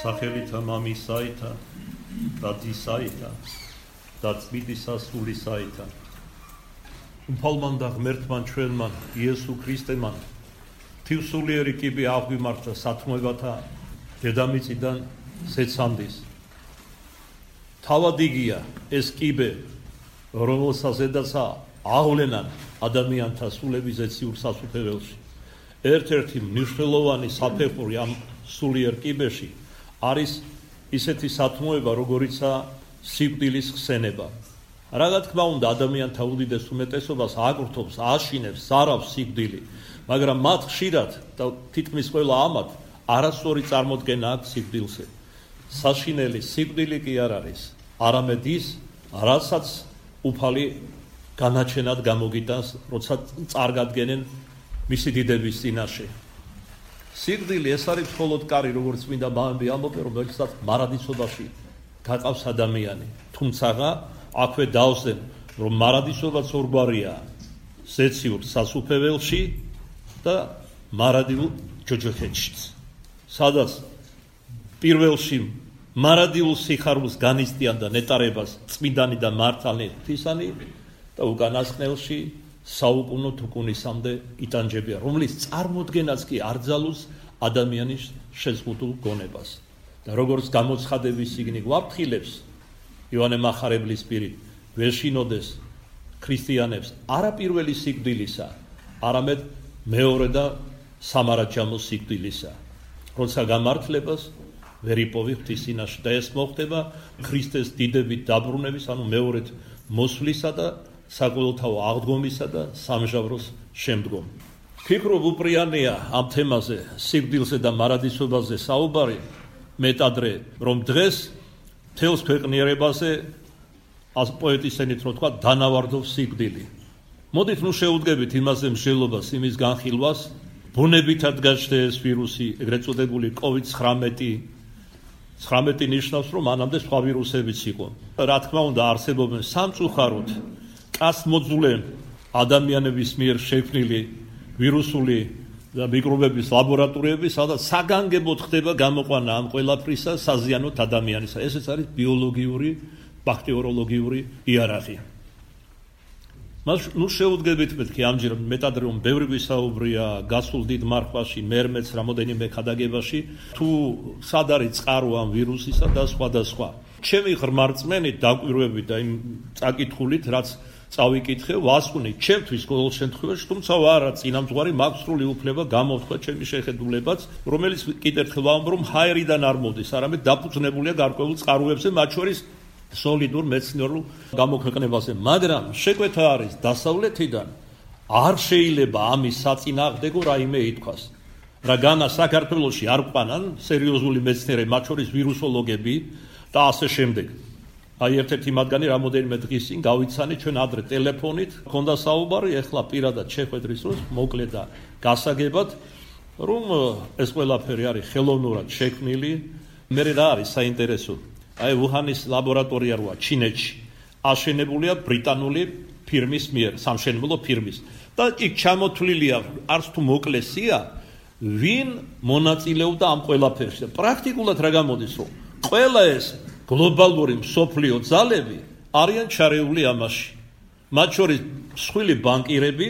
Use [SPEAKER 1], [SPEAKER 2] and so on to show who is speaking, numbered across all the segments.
[SPEAKER 1] სახელითა მამისაითა და ძისაითა და წმინდისა სულისაითა უფალმან და ღმერთმან ჩვენმან იესო ქრისტემან თივსულიერი კიბე აღვიმართა სათმობათა დედამიწიდან ზეცამდის თავად იგია ეს კიბე რომელსაზედაცა აღვლენან ადამიანთა სულების ზეციურ სასუფეველში ერთ-ერთი მნიშვნელოვანი საფეხური ამ სულიერ კიბეში არის ისეთი სათმოება როგორიცაა სიკვდილის ხსენება. რა თქმა უნდა ადამიანთა უდიდეს უმეტესობას აკურთხობს, აშინებს, ზარავს სიკვდილი, მაგრამ მათ ხშირად და თითქმის ყველა ამათ არასწორი წარმოდგენა აქვს სიკვდილზე. საშინელი სიკვდილი კი არ არის, არამედ ის, რასაც უფალი განაჩენად გამოგიტანს, როცა წარგადგენენ მისი დიდების წინაშე. სიკვდილი ეს არის მხოლოდ კარი, როგორც წმინდა ბაბები ამბობენ, რომელსაც მარადისობაში გაყავს ადამიანი. თუმცა აქვე დავსდენ, რომ მარადისობაც ორგვარია: ზეციურ სასუფეველში და მარადილ ჯოჯოხეთშიც. სადაც პირველში მარადილ სიხარულს განიცდიან და ნეტარებას წმინდანი და მართალი ღვთისანი და უკანასკნელში საუკუნო თუკუნისამდე იტანჯებიან, რომლის წარმოდგენაც კი არ ძალუს ადამიანის შეზღუდულ გონებას. და როგორც გამოცხადების წიგნი გვაფრთხილებს, იოანე მახარებლის პირით, ვერ შინოდეს ქრისტიანებს არა პირველი სიკვდილისა, არამედ მეორე და სამარაჯამო სიკვდილისა. როცა გამართლებას ვერ იპოვი ღვთის წინაშე და ეს მოხდება ქრისტეს დიდებით დაბრუნების, ანუ მეორედ მოსვლისა და საყოველთაო აღდგომისა და სამჟავროს შემდგომ. ფიქრობ უპრიანია ამ თემაზე, სიკვდილზე და მარადისობაზე საუბარი, მეტადრე, რომ დღეს მთელს ქვეყნიერებაზე, პოეტის ენით რომ თქვა, დანავარდობს სიკვდილი. მოდით ნუ შეუდგებით იმაზე მსჯელობას, იმის განხილვას, ბუნებითად გაჩნდა ეს ვირუსი, ეგრეთ წოდებული COVID-19 ნიშნავს, რომ მანამდე სხვა ვირუსებიც იყო. რა თქმა უნდა, არსებობენ სამწუხაროდ კაცმოძულე ადამიანების მიერ შექმნილი ვირუსული და მიკრობების ლაბორატორიები, სადაც საგანგებოდ ხდება გამოყვანა ამ ყველაფრისა საზიანოთ ადამიანისა. ესეც არის ბიოლოგიური, ბაქტერიოლოგიური იარაღი. ნუ შეუდგებით მეთქი ამჯერად მეტადრე რომ ბევრი გვისაუბრია გასულ დიდ მარხვაში, მერმეც რამოდენიმე ქადაგებაში, თუ სად არის წყარო ამ ვირუსისა და სხვა. ჩემი ღრმარწმენით დაკვირვებით და იმ წაკითხულით, რაც წავიკითხე, ვასკვნით ჩემთვის ყოველ შემთხვევაში, თუმცა არა წინამძღვარი მაქვს სრული უფლება გამოვთქვა ჩემი შეხედულებაც, რომელიც კიდევ ერთხელ ვამბობ, რომ ჰაერიდან არ მოდის, არამედ დაფუძნებულია გარკვეულ წყაროებზე, მათ შორის სოლიდურ მეცნიერულ გამოქვეყნებაზე. მაგრამ შეკვეთა არის დასავლეთიდან არ შეიძლება ამის საწინააღმდეგო რაიმე ითქვას. რადგან საქართველოში არ ყვანან სერიოზული მეცნიერები, მათ შორის ვირუსოლოგები და ასე შემდეგ. აი ერთ-ერთი მათგანი რამოდენიმე დღის წინ გავიცანით ჩვენ ადრე ტელეფონით, ჰქონდა საუბარი, ეხლა პირადად შეხვედრის დროს მოკლედ და გასაგებად, რომ ეს ყველაფერი არის ხელოვნურად შექმნილი. მე რა არის საინტერესო? აი უჰანის ლაბორატორია როა ჩინეთში აშენებულია ბრიტანული ფირმის მიერ, სამშენებლო ფირმის და იქ ჩამოთვლილია არც თუ მოკლესია, ვინ მონაწილეობდა ამ ყველაფერში. პრაქტიკულად რა გამოდის, რომ ყველა ეს გლობალური მსოფლიო ძალები არიან ჩარეული ამაში. მათ შორის მსხვილი ბანკირები,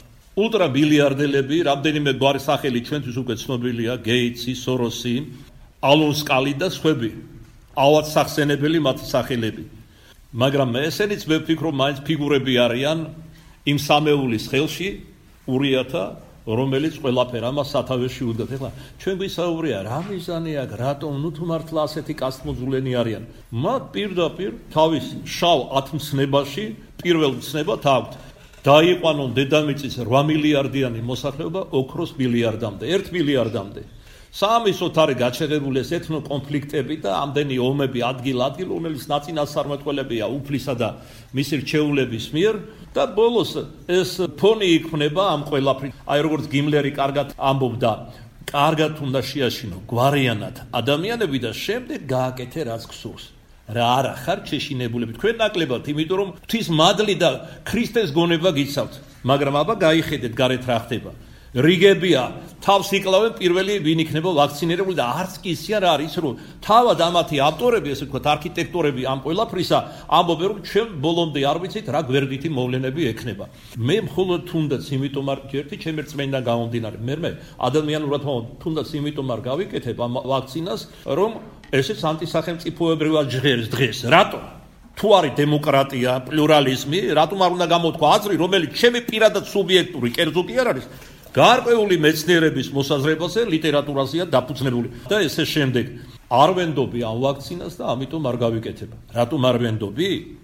[SPEAKER 1] ულტრაბილიარდელები, რამდენიმე გვარი სახელი ჩვენთვის უკვე ცნობილია, გეიტსი, სოროსი, ალონ სკალი და სხვები. ავად სახსენებელი მათი სახელები. მაგრამ ესენიც მე ვფიქრობ, მაინც ფიგურები არიან იმ სამეულის ხელში, ურიათა, რომელიც ყველაფერ ამას სათავეში უდგათ. ეხლა ჩვენ გვისაუბრია, რა მიზანი აქვს, რატომ ნუ თუ მართლა ასეთი კაცმოძულენი არიან. მათ პირდაპირ თავის შავ ათმცნებაში პირველ მცნებად აქვთ დაიყვანონ დედამიწის 8 მილიარდიანი მოსახლეობა ოქროს მილიარდამდე, 1 მილიარდამდე. საამისოთ არის გაჩერებული ეს ეთნო კონფლიქტები და ამდენი ომები ადგილ-ადგილ, რომელიც ნაწინასწარმეტყველებია უფლისა და მისი რჩეულების მიერ და ბოლოს ეს ფონი იქმნება ამ ყველაფრით. აი როგორც გიმლერი კარგად ამბობდა, კარგად უნდა შეაშინო გვარიანად ადამიანები და შემდეგ გააკეთე რაც გსურს. რა არა ხარ შეშინებულები თქვენ ნაკლებად, იმიტომ რომ ღვთის მადლი და ქრისტეს გონება გიცავთ, მაგრამ აბა გაიხედეთ გარეთ რა ხდება. რიგებია თავს იკლავენ პირველი ვინ იქნება ვაქცინირებული და არც კი ისე არ არის რომ თავად ამათი ავტორები ესე ვთქვათ არქიტექტორები ამ ყველაფრისა ამბობენ რომ ჩვენ ბოლომდე არ ვიცით რა გვერდითი მოვლენები ექნება მე მხოლოდ თუნდაც იმიტომ არ ერთი ჩემი რწმენიდან გამომდინარე მე ადამიანურად თუნდაც იმიტომ არ გავიკეთებ ამ ვაქცინას რომ ესეც ანტისახელმწიფოებრივად ჟღერს დღეს რატო თუ არის დემოკრატია პლურალიზმი რატომ არ უნდა გამოთქვა აზრი რომელიც ჩემი პირადად სუბიექტური კერძო კი არ არის გარკვეული მეცნიერების მოსაზრებაზე ლიტერატურაზეა დაფუძნებული და ესე შემდეგ არ ვენდობი ამ ვაქცინას და ამიტომ არ გავიკეთებ რატომ არ ვენდობი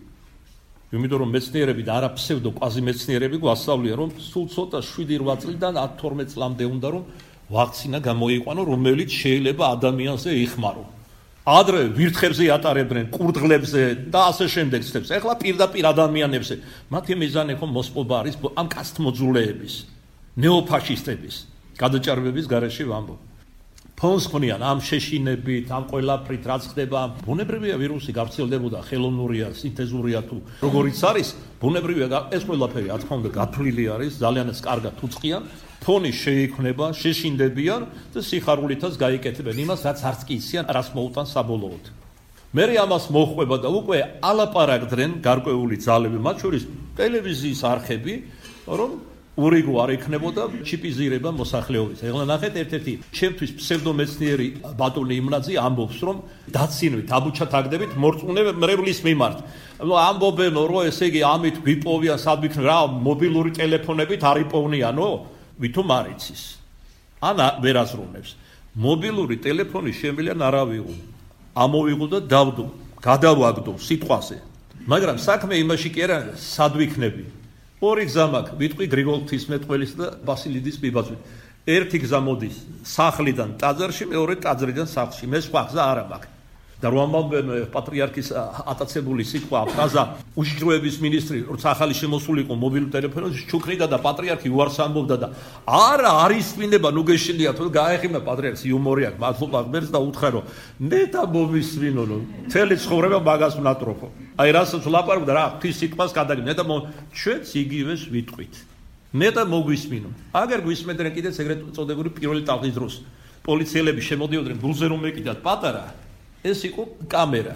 [SPEAKER 1] იმიტომ რომ მეცნიერები და არა ფსევდო კვაზიმეცნიერები გვასწავლია რომ სულ ცოტა 7-8 წლიდან 10-12 წლამდე უნდა რომ ვაქცინა გამოიყვანო რომელიც შეიძლება ადამიანზე იხმარო ადრე ვირთხებზე ატარებდნენ კურდღლებზე და ასე შემდეგ წებს ეხლა პირდაპირ ადამიანებზე მათი მიზანი ხო მოსპობა არის ამ კასტმოძულეების ნეოფაშისტების გადაჭარბების გარეშე ვამბობ ფონს ხნიან ამ შეშინებით ამ ყველაფრით რაც ხდება ბუნებრივია ვირუსი გავრცელდებოდა ხელოვნურია სინთეზურია თუ როგორიც არის ბუნებრივია ეს ყველაფერი რა თქმა უნდა გათვლილი არის ძალიანაც კარგად უწყიან ფონი შეიქმნება შეშინდებიან და სიხარულითაც გაიკეთებენ იმას რაც არც კი ისიან რას მოუტან საბოლოოდ მე ამას მოხვება და უკვე ალაპარაკდნენ გარკვეული ძალები მათ შორის ტელევიზიის არხები რომ ურიგო არ იქნებოდა ჩიპიზირება მოსახლეობის. ეხლა ნახეთ ერთ-ერთი ჩემთვის ფსევდომეცნიერი ბატონი იმნაძე ამბობს რომ დაცინვით აბუჩათაგდებით მორწმუნებლის მიმართ. ამბობენ რომ ესე იგი ამით ვიპოვიან სად ვიქნ რა მობილური ტელეფონებით არ იპოვნიანო? ვითომ არ იცის. ან ვერაზრუნებს. მობილური ტელეფონი შემიძლია არავიღო. ამოვიღო და დავდო, გადავაგდო სიტყვაზე. მაგრამ საქმე იმაში კი არა სად ვიქნები. ორი გზა მაქვს, ვიტყვი გრიგოლ ღვთისმეტყველის და ბასილიდის ბიბაძვით. ერთი გზა მოდის სახლიდან ტაძარში, მეორე ტაძრიდან სახლში. მე სხვა გზა არ მაქვს. და რომ ამბობენ პატრიარქის ატაცებული სიტყვა ფრაზა უშიშროების მინისტრი როცა ახალი შემოსული იყო მობილურ ტელეფონში ჩუქრიდა და პატრიარქი უარს ამბობდა და არა არის წმინდება ნუ გეშინია თუ გაეხიმა პატრიარქს იუმორი აქვს მადლობა ღმერთს და უთხრა რომ ნეტა მომისმინო რომ მთელი ცხოვრება მაგას ვნატროფო აი რასაც ლაპარაკობდა რა ღვთის სიტყვას გადაგიმ ნეტა ჩვენც იგივეს ვიტყვით ნეტა მოგვისმინო აგერ გვისმენდნენ კიდეც ეგრეთ წოდებული პირველი ტალღის დროს პოლიციელები შემოდიოდნენ გულზე რომ მეკიდათ პატარა ეს იყო კამერა.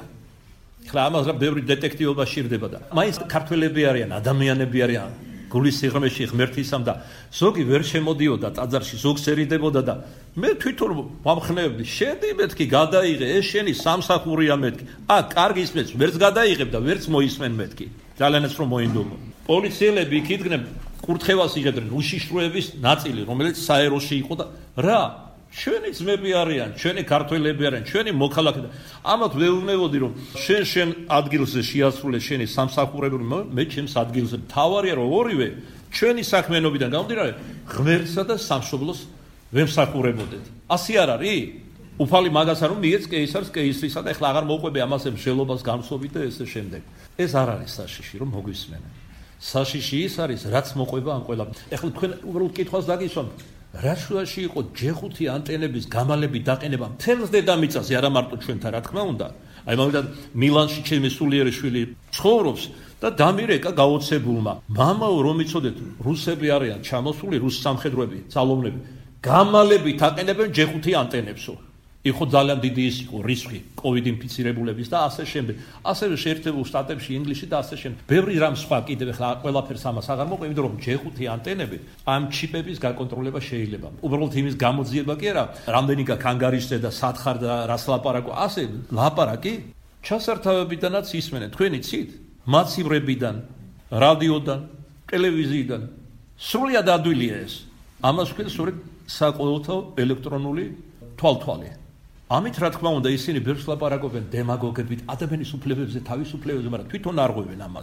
[SPEAKER 1] ხლა ამას რა ბევრი დეტექტივობა შირდება და მაინც ქართველები არიან, ადამიანები არიან. გულის სიღრმეში ღმერთისამ და ზოგი ვერ შემოდიოდა ტაძარში, ზოგს ერიდებოდა და მე თვითონ ვამხნევდი, შედი მეთქი გადაიღე, ეს შენი სამსახურია მეთქი. კარგი ისმენს, ვერც გადაიღებ და ვერც მოისმენ მეთქი. ძალიანაც რომ მოინდომო. პოლიციელები იქ იდგნენ, კურთხევას იღებდნენ უშიშროების ნაწილი, რომელიც საეროში იყო და რა ჩვენი ძმები არიან, ჩვენი ქართველები არიან, ჩვენი მოქალაქე. ამათ ვეუბნებოდი რომ შენ ადგილზე შეასრულე შენი სამსახურები, მე ჩემს ადგილზე. თავარია რომ ორივე ჩვენი საქმიანობიდან გამომდინარე ღმერთსა და სამშობლოს ვემსახურებოდეთ. ასე არ არის? უფალი მაგას არ რომ მიეც კეისარს კეისრისა და ეხლა აღარ მოუყვები ამაზე მსვლელობას გამსობით და ესე შემდეგ. ეს არ არის საშიში რომ მოგვისმენენ. საშიში ის არის რაც მოყვება ამ ყველა. ეხლა თქვენ უბრალოდ კითხვას დაგისვამ რა შუაში იყო G5 ანტენების გამალები დაყენება მთელს დედამიწაზე არა მარტო ჩვენთან რა თქმა უნდა აი მაგალითად მილანში ჩემი სულიერი შვილი ცხოვრობს და დამირეკა გაოცებულმა მამაო რომ იცოდეთ რუსები არიან ჩამოსული რუს სამხედროები ძალოვნები გამალები დაყენებენ G5 ანტენებსო იყო ძალიან დიდი ის იყო რისკი COVID ინფიცირებულების და ასე შემდეგ ასევე შეერთებულ შტატებში ინგლისში და ასე შემდეგ ბევრი რამ სხვა კიდევ ახლა ყველაფერს ამას აღარ მოყვე იმიტომ რომ G5 ანტენები ამ ჩიპების გაკონტროლება შეიძლება უბრალოდ იმის გამოძიება კი არა რამდენი განგარიშზე და სათხარ და რას ლაპარაკო ასე ლაპარაკი ჩასართავებიდანაც ისმენენ თქვენ იცით მაცივრებიდან რადიოდან ტელევიზიიდან სრულიად ადვილია ეს ამას თქვენ სწორედ საყოველთაო ელექტრონული თვალთვალი ამით რა თქმა უნდა ისინი ბევრს ლაპარაკობენ დემაგოგებით ადამიანის უფლებებზე თავისუფლებებზე მაგრამ თვითონ არ ღვევენ ამას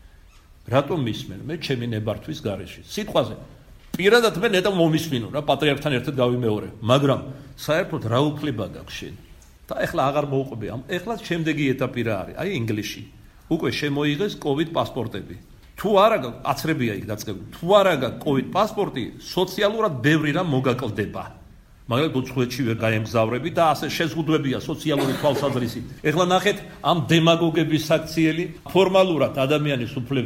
[SPEAKER 1] რატომ მისმენ მე ჩემი ნებართვის გარეშე სიტყვაზე პირადად მე ნეტა მომისმინო რა პატრიარქთან ერთად გავიმეორე მაგრამ საერთოდ რა უფლება გაქვს შენ და ეხლა აღარ მოუყვები ამ ეხლა შემდეგი ეტაპი რა არის აი ინგლისში უკვე შემოიღეს COVID პასპორტები თუ არა აცრებია იქ დაწყებული თუ არა გაქვს COVID პასპორტი სოციალურად ბევრი რამ მოგაკლდება მაგრამ უცხოეთში ვერ გაემგზავრები და ასე შეზღუდვებია სოციალური თვალსაზრისით. ეხლა ნახეთ ამ დემაგოგების საქციელი ფორმალურად ადამიანის უფლებებს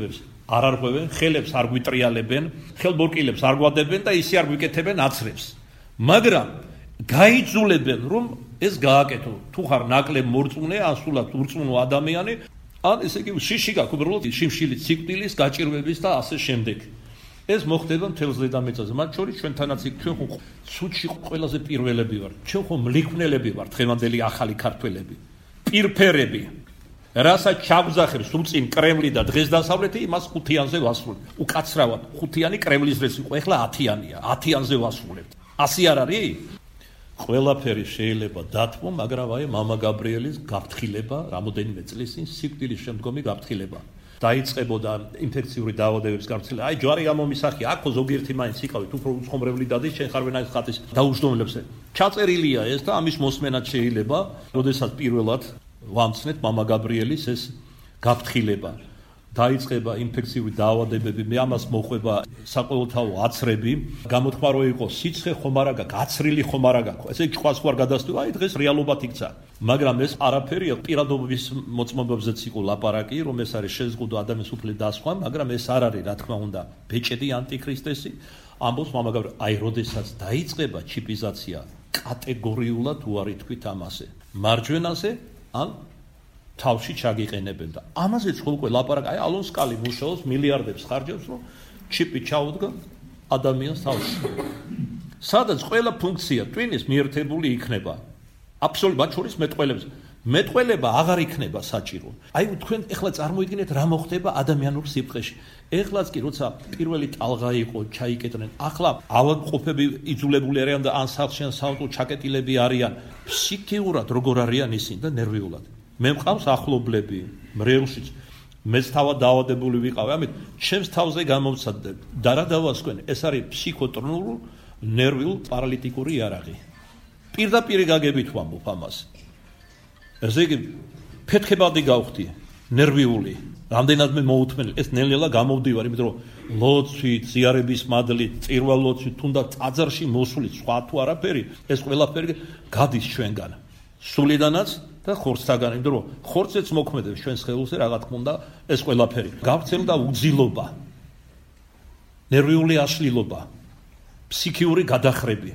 [SPEAKER 1] არ არღვევენ, ხელებს არ გვიტრიალებენ, ხელბორკილებს არ გვადებენ და ისე არ გვიკეთებენ აცრებს. მაგრამ გაიძულებენ, რომ ეს გააკეთო. თუ ხარ ნაკლებ მორწმუნე, ან სულად ურწმუნო ადამიანი, ან ესე იგი შიში გაქვს, უბრალოდ შიმშილის, სიკვდილის, გაჭირვების და ასე შემდეგ. ეს მოხდება მთელს დედამიწაზე. მათ შორის ჩვენთანაც ჩვენ ხო სუდში ყველაზე პირველები ვართ. ჩვენ ხო მლიქვნელები ვართ, დღევანდელი ახალი ქართველები. პირფერები. რასაც ჩაგზახებს უწინ კრემლი და დღესდასავლეთი, იმას 5-იანზე ვასრულებ. უკაცრავად 5-იანი კრემლის დღეს იყო, ეხლა 10-იანია. 10-იანზე ვასრულებთ. ასე არ არის? ყველაფერი შეიძლება დათმო, მაგრამ აი მამა გაბრიელის გაფრთხილება, რამოდენიმე წლის წინ სიკვდილის შემდგომი გაფრთხილება. დაიწყებოდა ინფექციური დაავადებების გავრცელება. აი ჯვარი გამომისახია, აქ ზოგიერთი მაინც იყავით, უფრო უცხომრებლი დადის, შენ ხარ ვენაის ხატის დაუჯდომლებს. ჩაწერილია ეს და ამის მოსმენად შეიძლება, როდესაც პირველად ვამცნეთ მამა გაბრიელის ეს გაფრთხილება. დაიწყება ინფექციური დაავადებები, მე ამას მოყვება საყოველთაო აცრები, გამოთქმა რომ იყო სიცხე ხომ არა გაქვს, აცრილი ხომ არა გაქვს. ესე ჭყვას ვარ გადასტვივა, აი დღეს რეალობად იქცა. მაგრამ ეს არაფერია, პირადობის მოწმობებზეც იყო ლაპარაკი, რომ ეს არის შეზღუდვა ადამიანის უფლება და სხვა, მაგრამ ეს არ არის, რა თქმა უნდა, ბეჭედი ანტიქრისტესი. ამბობს მამა გაბრიელი, აი როდესაც დაიწყება ჩიპიზაცია, კატეგორიულად უარი თქვით ამაზე. მარჯვენაზე ან თავში ჩაგიყენებენ და ამაზეც ხოლმე ლაპარაკი, აი ალონსკალი მუშაობს, მილიარდებს ხარჯავს, რომ ჩიპი ჩაუდგა ადამიანს თავში. სადაც ყველა ფუნქცია ტვინის მიერთებული იქნება. აბსოლუტურად მათ შორის მეტყველებს. მეტყველება აღარ იქნება საჭირო. აი თქვენ ეხლა წარმოიდგინეთ რა მოხდება ადამიანურ სიფრთხეში. ეხლაც კი როცა პირველი ტალღა იყო, ჩაიკეტნენ. ახლა ავადმყოფები იძულებული არიან და ან სახლში ან საავტო ჩაკეტილები არიან. ფსიქიურად როგორ არიან ისინი და ნერვიულად. მე მყავს ახლობლები, მრევლშიც. მეც თავად დაავადებული ვიყავი, ამით ჩემს თავზე გამოვცადე და რა დავასკვენ, ეს არის ფსიქოტრონული ნერვიულ პარალიტიკური იარაღი. პირდაპირ გაგებით ვამბობ ამას. ესე იგი ფეთქებადი გავხდი, ნერვიული. რამდენად მე მოუთმენელი, ეს ნელ-ნელა გამოვდივარ, იმიტომ რომ ლოცვით, ზიარების მადლით, წირვა-ლოცვით, თუნდაც ტაძარში მოსვლით, სხვა თუ არაფერი, ეს ყველაფერი გადის ჩვენგან. სულიდანაც და ხორცთაგან, იმიტომ რომ ხორცეც მოქმედებს ჩვენს ხელზე, რა თქმა უნდა, ეს ყველაფერი. გავრცელდა უძილობა, ნერვიული აშლილობა, ფსიქიური გადახრები,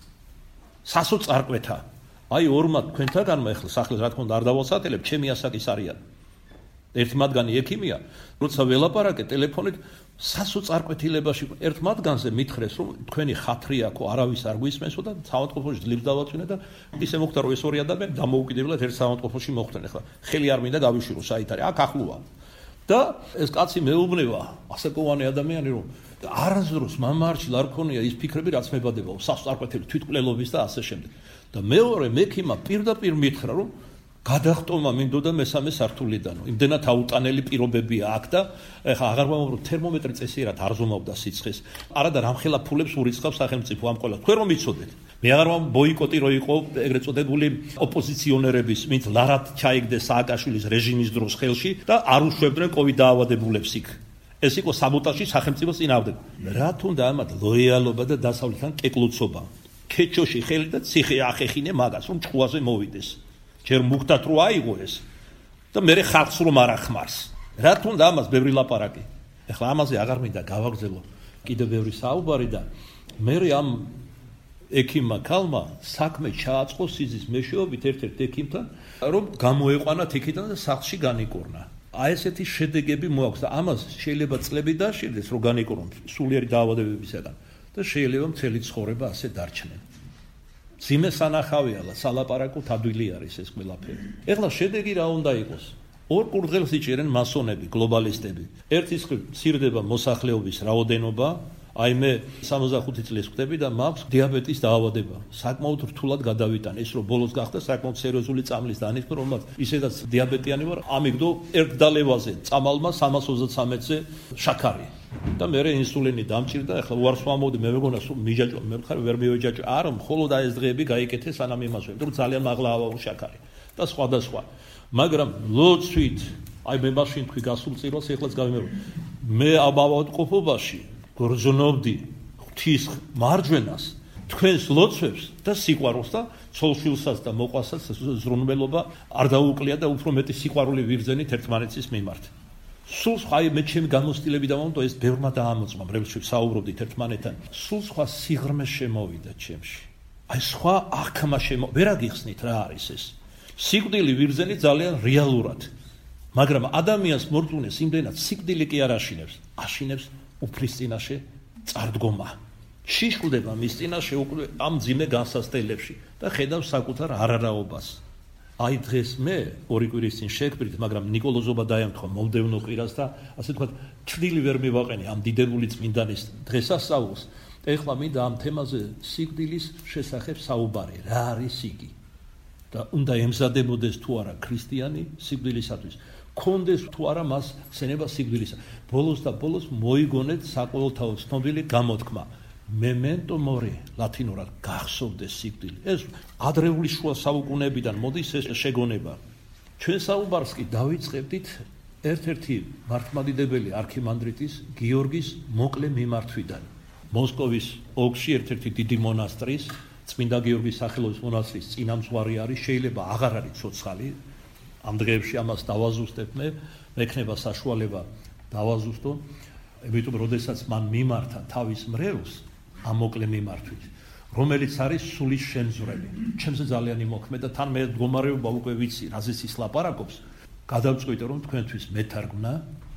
[SPEAKER 1] სასოწარკვეთა. აი ორმა თქვენთაგანმა ახლა სახლის რა თქმა უნდა არ დავალსათელებ, ჩემი ასაკის არიან. ერთი მათგანი ექიმია, როცა ველაპარაკე ტელეფონით, სასოწარკვეთილებაში ერთ მათგანზე მითხრეს, რომ თქვენი ხათრი აქო არავის არ გვისმენსო და საავადმყოფოში ძლივს დავაწვინე და ისე მოხდა, რომ ეს ორი ადამიანი დამოუკიდებლად ერთ საავადმყოფოში მოხვდნენ. ახლა ხელი არ მინდა გავიშვირო, საით არის, აქ ახლოა. და ეს კაცი მეუბნება, ასაკოვანი ადამიანი, რომ არასდროს მამაარჩილ არ ქონია ის ფიქრები, რაც მებადებაო, სასოწარკვეთილი თვითმკვლელობის და ასე შემდეგ. და მეორე მექიმა პირდაპირ მითხრა, რომ გადახტომა მინდოდა მესამე სართულიდანო. იმდენად აუტანელი პირობებია აქ და ეხლა აღარ ვამბობ, რომ თერმომეტრი წესიერად არ ზომავდა სიცხეს. არა და რამხელა ფულებს ურიცხავს სახელმწიფო ამ ყველა. თქვენ რომ იცოდეთ. მე აღარ ვამბობ ბოიკოტი რო იყო ეგრეთ წოდებული ოპოზიციონერების, ვინც ლარად ჩაიგდეს სააკაშვილის რეჟიმის დროს ხელში და არ უშვებდნენ კოვიდ დაავადებულებს იქ. ეს იყო საბოტაჟი სახელმწიფოს წინააღმდეგ. რა თუნდა ამათ ლოიალობა და დასავლეთთან კეკლუცობა. ქეჩოში ხელი და ციხე ახეხინე მაგას, რომ ჭუაზე მოვიდეს. ჯერ მუხტად რო აიღო ეს და მე ხალხს რომ არ ახმარს. რა თუნდა ამას ბევრი ლაპარაკი. ეხლა ამაზე აღარ მინდა გავაგზელო კიდევ ბევრი საუბარი და მე ამ ექიმმა ქალმა საქმე ჩააწყო სიზის მეშვეობით ერთ-ერთ ექიმთან, რომ გამოეყვანათ იქიდან და სახლში განიკორნა. აი ესეთი შედეგები მოაქვს და ამას შეიძლება წლები დაშირდეს, რომ განიკორონ სულიერი დაავადებებისგან და შეიძლება მთელი ცხოვრება ასე დარჩნენ. ძიმე სანახავია, სალაპარაკო თადვილი არის ეს ყველაფერი. ეხლა შედეგი რა უნდა იყოს? ორ კურდღელს იჭერენ მასონები, გლობალისტები. ერთის მხრივ მცირდება მოსახლეობის რაოდენობა, აი მე 65 წლის ვხდები და მაქვს დიაბეტის დაავადება. საკმაოდ რთულად გადავიტან, ეს რომ ბოლოს გახდა საკმაოდ სერიოზული წამლის დანიშნვა, რომელმაც ისედაც დიაბეტიანი ვარ, ამიგდო ერთ დალევაზე წამალმა 333-ზე შაქარი. და მე ინსულინი დამჭირდა, ახლა უარს ვამოვდი, მე მეგონა მიჯაჭვა, მე ხარ ვერ მივეჯაჭვა, არა, მხოლოდ აი ეს დღეები გაიკეთე სანამ იმას ვեմ, რომ ძალიან მაღლა ავაო შაქარი და სხვა და სხვა. მაგრამ ლოცვით, აი მე მაშინ თქვი გასულ წირვალს, ეხლაც გავიმეორე. მე ამავადმყოფობაში გრძნობდი ღვთის მარჯვენას, თქვენს ლოცვებს და სიყვარულს და ცოლშვილსაც და მოყვასაც ზრუნველობა არ დაუკლია და უფრო მეტი სიყვარული ვიბრძენით ერთმანეთის მიმართ. სულ სხვა მე ჩემი გამოცდილები დავამტო ეს ბევრმა დაამოწმა რომელშიც საუბრობდით ერთმანეთთან სულ სხვა სიღრმე შემოვიდა ჩემში აი სხვა აღქმა ვერ აგიხსნით რა არის ეს სიკვდილი ვირძენი ძალიან რეალურად მაგრამ ადამიანს მორწმუნეს იმდენად სიკვდილი კი არ აშინებს უფლის წინაშე წარდგომა შიშვლდება მის წინაშე უკვე ამ ძიმე განსასწრებლებში და ხედავს საკუთარ არარაობას აი დღეს მე ორი კვირის წინ შეგპირით მაგრამ ნიკოლოზობა დაემთხვა მომდევნო კვირას და ასე თქვა ჩრდილი ვერ მივაყენე ამ დიდებული წმინდანის დღესასწაულს ეხლა მინდა ამ თემაზე სიკვდილის შესახებ საუბარი რა არის იგი და უნდა ემზადებოდეს თუ არა ქრისტიანი სიკვდილისათვის კონდეს თუ არა მას სენება სიკვდილისა ბოლოს და ბოლოს მოიგონეთ საყოველთაო ცნობილი გამოთქმა memento mori ლათინურად გახსოვდეს სიკვდილი ეს ადრეული შუა საუკუნეებიდან მოდის ეს შეგონება ჩვენ საუბარს კი დავიწყებდით ერთ-ერთი მართლმადიდებელი არქიმანდრიტის გიორგის მოკლე მიმართვიდან მოსკოვის ოლქში ერთ-ერთი დიდი მონასტრის წმინდა გიორგის სახელობის მონასტრის წინამძღვარი არის შეიძლება აღარ არის ცოცხალი ამ დღეებში ამას დავაზუსტებ მე მექნება საშუალება დავაზუსტო იმიტომ როდესაც მან მიმართა თავის მრევლს ამ მოკლე მიმართვით რომელიც არის სულის შემზვრელი ჩემზე ძალიან იმოქმედა თან მე მდგომარეობა უკვე ვიცი რაზეც ის ლაპარაკობს გადავწყვიტე რომ თქვენთვის მეთარგმნა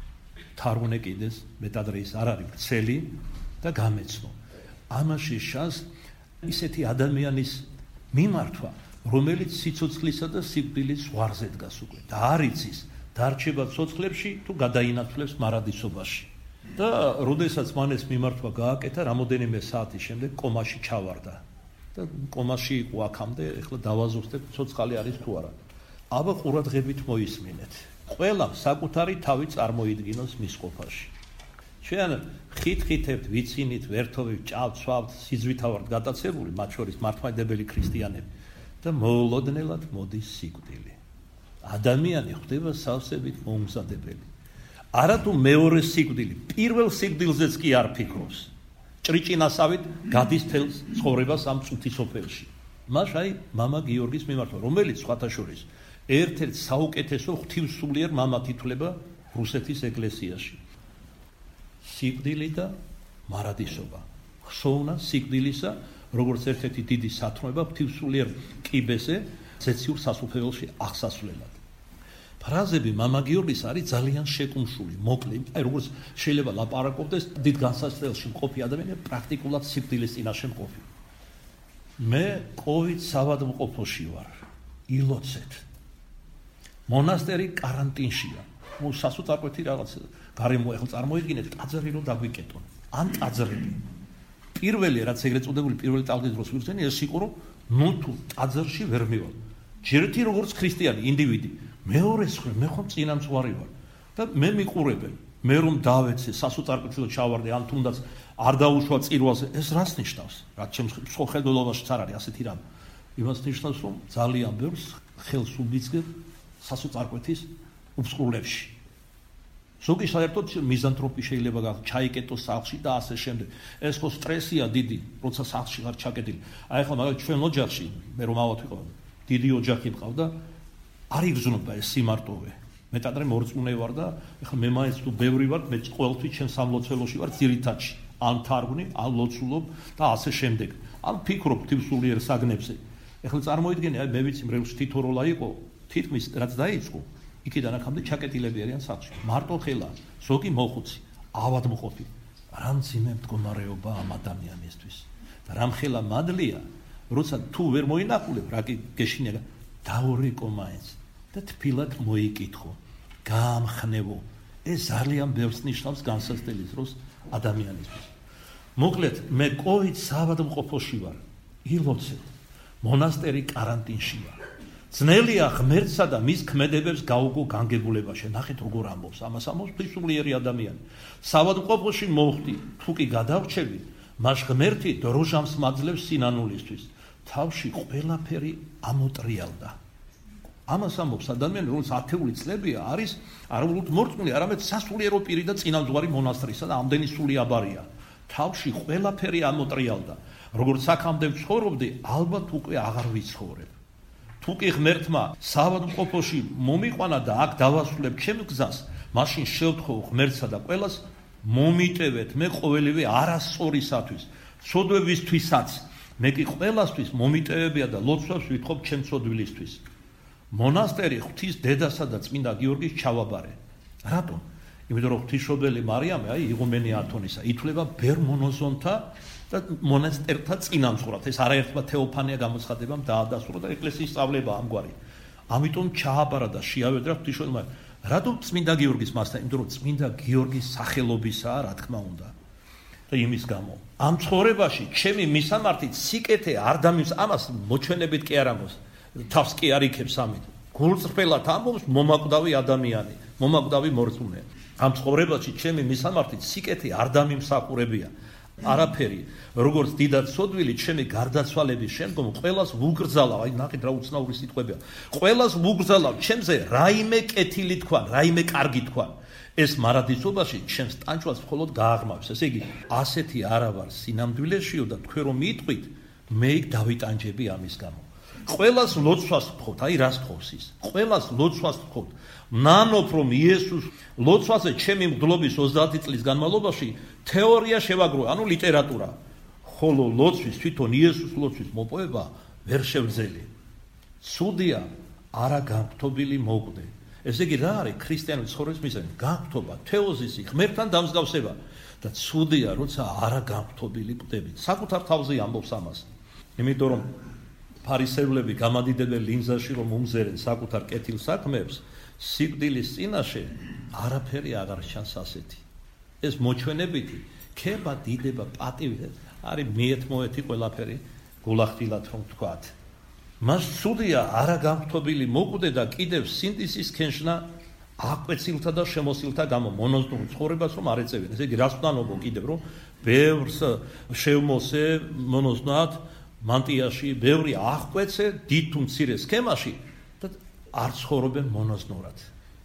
[SPEAKER 1] თარგმნე კიდეს მეტადრე ის არ არის ვრცელი და გამეცნო ამაში შანს ისეთი ადამიანის მიმართვა რომელიც სიცოცხლისა და სიკვდილის ზღვარზე დგას უკვე და არ იცის დარჩება ცოცხლებში თუ გადაინაცვლებს მარადისობაში და როდესაც მან ეს მიმართვა გააკეთა რამოდენიმე საათის შემდეგ კომაში ჩავარდა და კომაში იყო აქამდე ეხლა დავაზუსტებ ცოცხალი არის თუ არა აბა ყურადღებით მოისმინეთ ყველა საკუთარი თავი წარმოიდგინოს მის ყოფაში ჩვენ ხით-ხითებთ ვიცინით ვერთოვით ჭავთ-ცვავთ სიძვითა ვართ გადაცებული მათ შორის მართლმადიდებელი ქრისტიანები და მოულოდნელად მოდის სიკვდილი ადამიანი ხდება სავსებით მოუმზადებელი არათუ მეორე სიკვდილი პირველ სიკვდილზეც კი არ ფიქრობს ჭრიჭინასავით გადის თელს ცხოვრებას ამ წუთის ოფელში მას აი მამა გიორგის მიმართვა რომელიც სხვათა შორის ერთ-ერთ საუკეთესო ღვთივსულიერ მამად ითვლება რუსეთის ეკლესიაში სიკვდილი და მარადისობა ხსოვნა სიკვდილისა როგორც ერთ-ერთი დიდი სათნოება ღვთივსულიერ კიბეზე ზეციურ სასუფეველში აღსასვლელად ფრაზები მამა გიორგის არის ძალიან შეკუმშული, მოკლე, აი როგორც შეიძლება ლაპარაკობდეს დიდ განსასწრებელში მყოფი ადამიანი პრაქტიკულად სიკვდილის წინაშე მყოფი. მე კოვიდ საავადმყოფოში ვარ, ილოცეთ. მონასტერი კარანტინშია. სასოწარკვეთი რაღაც გარემო ახლა წარმოიდგინეთ, ტაძარი რომ დაგვიკეტონ. ან ტაძრები. პირველი რაც ეგრეთ წოდებული პირველი ტალღის დროს ვიხსენი ეს იყო რომ ნუ თუ ტაძარში ვერ მივალ. ჯერეთი როგორც ქრისტიანი ინდივიდი მეორეს ხრი მე ხომ წინამძღვარი ვარ და მე მიყურებენ მე რომ დავეცე სასოწარკვეთში და ჩავარდე ან თუნდაც არ დაუშვა წირვალზე ეს რას ნიშნავს რაც ჩემს ხედველობაშიც არ არის ასეთი რამ იმას ნიშნავს რომ ძალიან ბევრს ხელს უბიძგებ სასოწარკვეთის უბსყრულებში ზოგი საერთოდ მიზანთროპი შეიძლება ჩაიკეტოს სახლში და ასე შემდეგ ეს ხო სტრესია დიდი როცა სახლში არ ჩაკეტილი აი ახლა მაგალითად ჩვენ ოჯახში მე რომ ავად ვიყავ დიდი ოჯახი მყავდა არ იგრძნობა ეს სიმარტოვე მეტადრე მორწმუნე ვარ და ეხლა მე მაინც თუ ბევრი ვარ მე ყოველთვის ჩემ სამლოცველოში ვარ ძირითადში ან თარგმნი ან ლოცულობ და ასე შემდეგ ან ფიქრობ ღვთივსულიერ საგნებზე ეხლა წარმოიდგინე აი მე ვიცი მრევლში თითო როლა იყო თითქმის რაც დაიწყო იქიდან აქამდე ჩაკეტილები არიან სახლში მარტო ხელა ზოგი მოხუცი ავადმყოფი რამ ძიმე მდგომარეობა ამ ადამიანისთვის და რამ ხელა მადლია როცა თუ ვერ მოინახულებ რა კი გეშინია დაურიკო მაინც და თბილად მოიკითხო გაამხნევო ეს ძალიან ბევრს ნიშნავს განსაცდელის დროს ადამიანისთვის მოკლედ მე კოვიდ საავადმყოფოში ვარ ილოცეთ მონასტერი კარანტინშია ძნელია ღმერთსა და მის ქმედებებს გაუგო განგებულებაში ნახეთ როგორ ამბობს ამას ამბობს ღვთისმულიერი ადამიანი საავადმყოფოში მოხვდი თუ კი გადავრჩები მას ღმერთი დროჟამს მაძლევს სინანულისთვის თავში ყველაფერი ამოტრიალდა ამას ამბობს ადამიანი როგორც ათეული წლებია არის არა უბრალოდ მორწმუნე არამედ სასულიერო პირი და წინამძღვარი მონასტრისა და ამდენი სული აბარია თავში ყველაფერი ამოტრიალდა როგორც აქამდე ვცხოვრობდი ალბათ უკვე აღარ ვიცხოვრებ თუ კი ღმერთმა საავადმყოფოში მომიყვანა და აქ დავასრულებ ჩემს გზას მაშინ შევთხოვ ღმერთსა და ყველას მომიტევეთ მე ყოველივე არასწორისათვის, ცოდვებისთვისაც, მე კი ყველასთვის მომიტევებია და ლოცვებს ვითხოვ ჩემ ცოდვილისთვის. მონასტერი ღვთის დედასა და წმინდა გიორგის ჩავაბარე. რატომ? იმიტომ რომ ღვთისმშობელი მარიამე, იღუმენი ათონისა, ითვლება ბერ მონოზონთა და მონასტერთა წინამძღვრად. ეს არაერთმა თეოფანია გამოცხადებამ დაადასტურა და ეკლესიის სწავლება ამგვარი. ამიტომ ჩააბარა და შეავედრა ღვთისმშობელმა. რატომ წმინდა გიორგის მასთან? იმიტომ რომ წმინდა გიორგის სახელობისაა, რა თქმა უნდა. და იმის გამო ამ ცხოვრებაში ჩემი მისამართით სიკეთე არ დამის ამას მოჩვენებით კი არ ამოს. თავს კი არ იქებს ამით. გულწრფელად ამბობს მომაკვდავი ადამიანი, მომაკვდავი მორწმუნე. ამ ცხოვრებაში ჩემი მისამართით სიკეთე არ დამიმსახურებია. არაფერი, როგორც დიდად სოდვილი ჩემი გარდაცვალების შემდგომ ყველას ვუგრძალავ, ნახეთ რა უცნაური სიტყვებია. ყველას ვუგრძალავ ჩემზე რაიმე კეთილი თქვა, რაიმე კარგი თქვა. ეს მარადისობაში ჩემს ტანჯვას მხოლოდ გააღრმავს. ესე იგი, ასეთი არა ვარ სინამდვილეშიო და თქვენ რომ მიიტყვით, მე იქ დავიტანჯები ამის გამო. ყველას ლოცვას ვთხოვთ, რას თხოვს ის? ყველას ლოცვას ვთხოვთ. ნანობ რომ იესოს ლოცვაზე ჩემი მგლობის 30 წლის განმავლობაში თეორია შევაგროვე, ლიტერატურა. ხოლო ლოცვის თვითონ იესოს ლოცვის მოპოვება ვერ შევძელი. ცუდია არა განგთობილი მოკვდე. ესე იგი რა არის ქრისტიანული ცხოვრების მიზანი? განგთობა, თეოზისი, ღმერთთან დამსგავსება და ცუდია როცა არა განგთობილი კვდებით. საკუთარ თავზე ამბობს ამას. იმიტომ რომ ფარისევლები გამადიდებენ ლინზაში რომ უმზერენ საკუთარ კეთილ საქმეებს, სიკვდილის წინაშე არაფერი აღარ ჩანს ასეთი. ეს მოჩვენებითი ქება, დიდება, პატივი არის მიეთმოეთი ყველაფერი გულახდილად რომ თქვათ. მას ცუდია არა განგთობილი მოკვდე და კიდევ სინდისის ქენშნა აკვეცილთა და შემოსილთა გამო მონოზნურ ცხოვრებას რომ არ ეწევიან. ესე იგი რას ვდანობო კიდევ რომ ბევრს შევმოსე მონოზნად მანტიაში, ბევრი აღკვეცე დიდ თუ მცირე სქემაში და არ ცხოვრობენ მონოზნურად.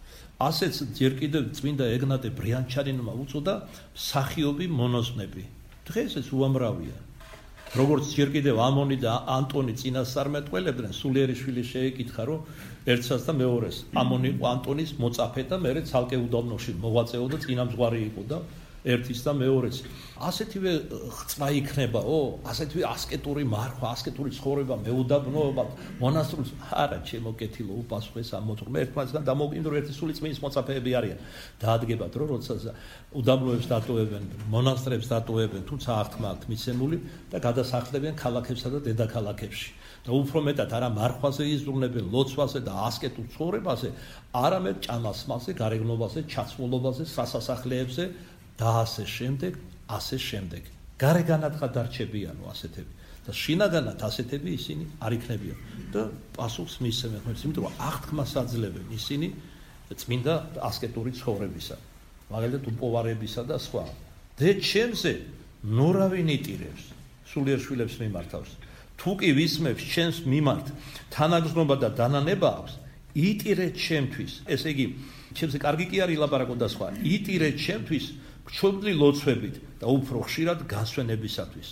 [SPEAKER 1] ასეც ჯერ კიდევ წმინდა ეგნატე ბრიანჩარინმა უწოდა მსახიობი მონოზვნები. დღეს ეს უამრავია. როგორც ჯერ კიდევ ამონი და ანტონი წინასწარმეტყველებდნენ, სულიერი შვილი შეეკითხა, რომ ერთსაც და მეორეს ამონი იყო ანტონის მოწაფე და მეორე ცალკე უდაბნოში მოღვაწეობდა, წინამძღვარი იყო და ერთის და მეორეს. ასეთივე ხწვა იქნებაო, ასეთივე ასკეტური მარხვა, ასკეტური ცხოვრება, მეუდაბნოობა, მონასტრს არა ჩემო კეთილო უპასუხეს ამ მოწმე ერთმანეთსგან დამოუკიდო ერთი სული წმინდის მოწაფეები არიან. დაადგებათ რომ როცა უდაბნოებს დატოვებენ, მონასტრებს დატოვებენ, თუმცა აღთქმა აქვთ მიცემული და გადასახლდებიან ქალაქებსა და დედაქალაქებში. და უფრო მეტად არა მარხვაზე იზრუნებენ, ლოცვაზე და ასკეტურ ცხოვრებაზე, არამედ ჭამასმალზე, გარეგნობაზე, ჩაცმულობაზე, სასასახლეებზე და ასე შემდეგ, ასე შემდეგ. გარეგანად გადარჩებიანო ასეთები და შინაგანად ასეთები ისინი არ იქნებიან და პასუხს მისცემენ ღმერთს, იმიტომ რომ აღთქმას აძლევენ ისინი წმინდა ასკეტური ცხოვრებისა, მაგალითად უპოვარებისა და სხვა. დე ჩემზე ნურავინ იტირებს, სულიერ შვილებს მიმართავს. თუ კი ვისმებს ჩემს მიმართ თანაგზნობა და დანანება აქვს, იტირეთ ჩემთვის. ესე იგი, ჩემზე კარგი კი არ ილაპარაკო და სხვა. იტირეთ ჩემთვის გჩვენილი ლოცვებით და უფრო ხშირად განსვენებისათვის.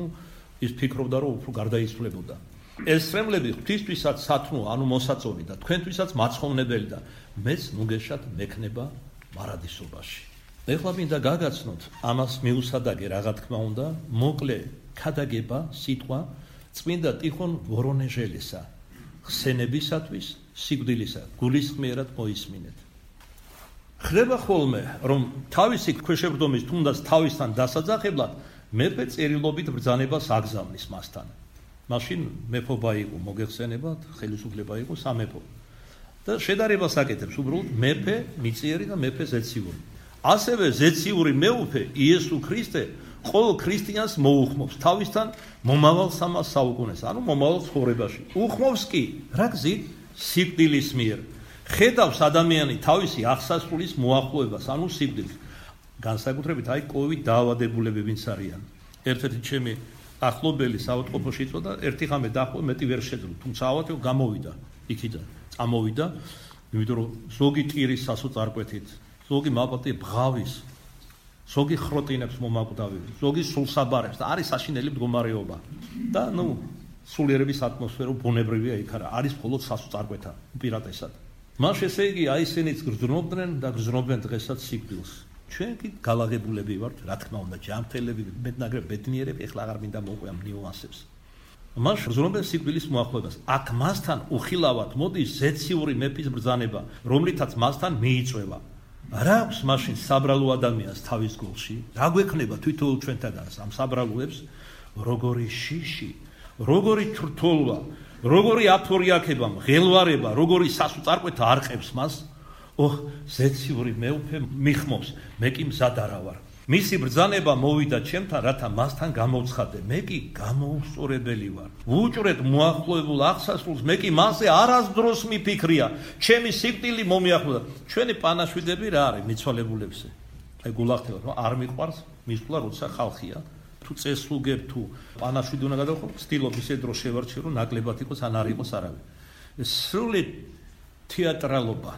[SPEAKER 1] ის ფიქრობდა, რომ უფრო გარდაიცვლებოდა. ეს რემლები ღვთისთვისაც სათნო, მოსაწონი და თქვენთვისაც მაცხოვნებელი და მეც ნუგეშად მექნება მარადისობაში. ეხლა მინდა გაგაცნოთ ამას მიუსადაგე რა თქმა უნდა, მოკლე ქადაგება სიტყვა წმინდა ტიხონ ვორონეჟელისა, ხსენებისათვის, სიკვდილისა, გულისხმიერად მოისმინეთ. ხდება ხოლმე, რომ თავისი ქვეშევრდომის თუნდაც თავისთან დასაძახებლად მეფე წერილობით ბრძანებას აგზავნის მასთან. მაშინ მეფობა იყო მოგეხსენებათ, ხელისუფლება იყო სამეფო. და შედარებას აკეთებს უბრალოდ მეფე მიწიერი და მეფე ზეციური. ასევე ზეციური მეუფე იესო ქრისტე ყოველ ქრისტიანს მოუხმობს თავისთან მომავალ 300 საუკუნეს, მომავალ ცხოვრებაში. უხმობს კი რა გზით? სიკვდილის მიერ. ხედავს ადამიანი თავისი აღსასრულის მოახლოებას, სიკვდილს. განსაკუთრებით კოვიდ დაავადებულები ვინც არიან. ერთ-ერთი ჩემი ახლობელი საავადმყოფოში იწვა და ერთი ღამე დაახლოებით მეტი ვერ შეძლო, თუმცა ავადმყოფო გამოვიდა იქიდან, წამოვიდა, იმიტომ რომ ზოგი ტირის სასოწარკვეთით, ზოგი მაპატი ბღავის, ზოგი ხროტინებს მომაკვდავი, ზოგი სულსაბარებს და არის საშინელი მდგომარეობა. და სულიერების ატმოსფერო ბუნებრივია იქ არა, არის მხოლოდ სასოწარკვეთა უპირატესად. მას ესე იგი აი ისინიც გრძნობდნენ და გრძნობენ დღესაც სიკვდილს. ჩვენ კი გალაღებულები ვართ, რა თქმა უნდა, ჯანმრთელები, მეტნაგრე ბედნიერები, ეხლა აღარ მინდა მოვყვიამ ნიუანსებს. მას გრძნობენ სიკვდილის მოახლოებას. აქ მასთან უხილავად მოდის ზეციური მეფის ბრძანება, რომლითაც მასთან მიიწვევა. რა აქვს მაშინ საბრალო ადამიანს თავის გულში? რა გვექნება თვითოულ ჩვენთაგანს ამ საბრალოებს? როგორი შიში, როგორი თრთოლვა, როგორი ათორიაქება, მღელვარება, როგორი სასუწარკვეთა არყევს მას? ზეციური მეუფე მიხმობს, მე კი მზად არა ვარ. მისი ბრძანება მოვიდა ჩემთან, რათა მასთან გამოვცხადე. მე კი გამოუსწორებელი ვარ. უჭრეთ მოახლოებულ აღსასრულს, მე კი მასზე არასდროს მიფიქრია. ჩემი სიკვდილი მომიახლოვდა. ჩვენი პანაშვიდები რა არის მიცვალებულებზე? აი გულახდელად, არ მიყვარს მისვლა, როცა ხალხია. თუ წესულგებ თუ პანაშვიდი უნდა გადავხო, ცდილობ ისე დრო შევარჩიო, რომ ნაკლებად იყოს, ან არ იყოს არავინ. სრული თეატრალობა,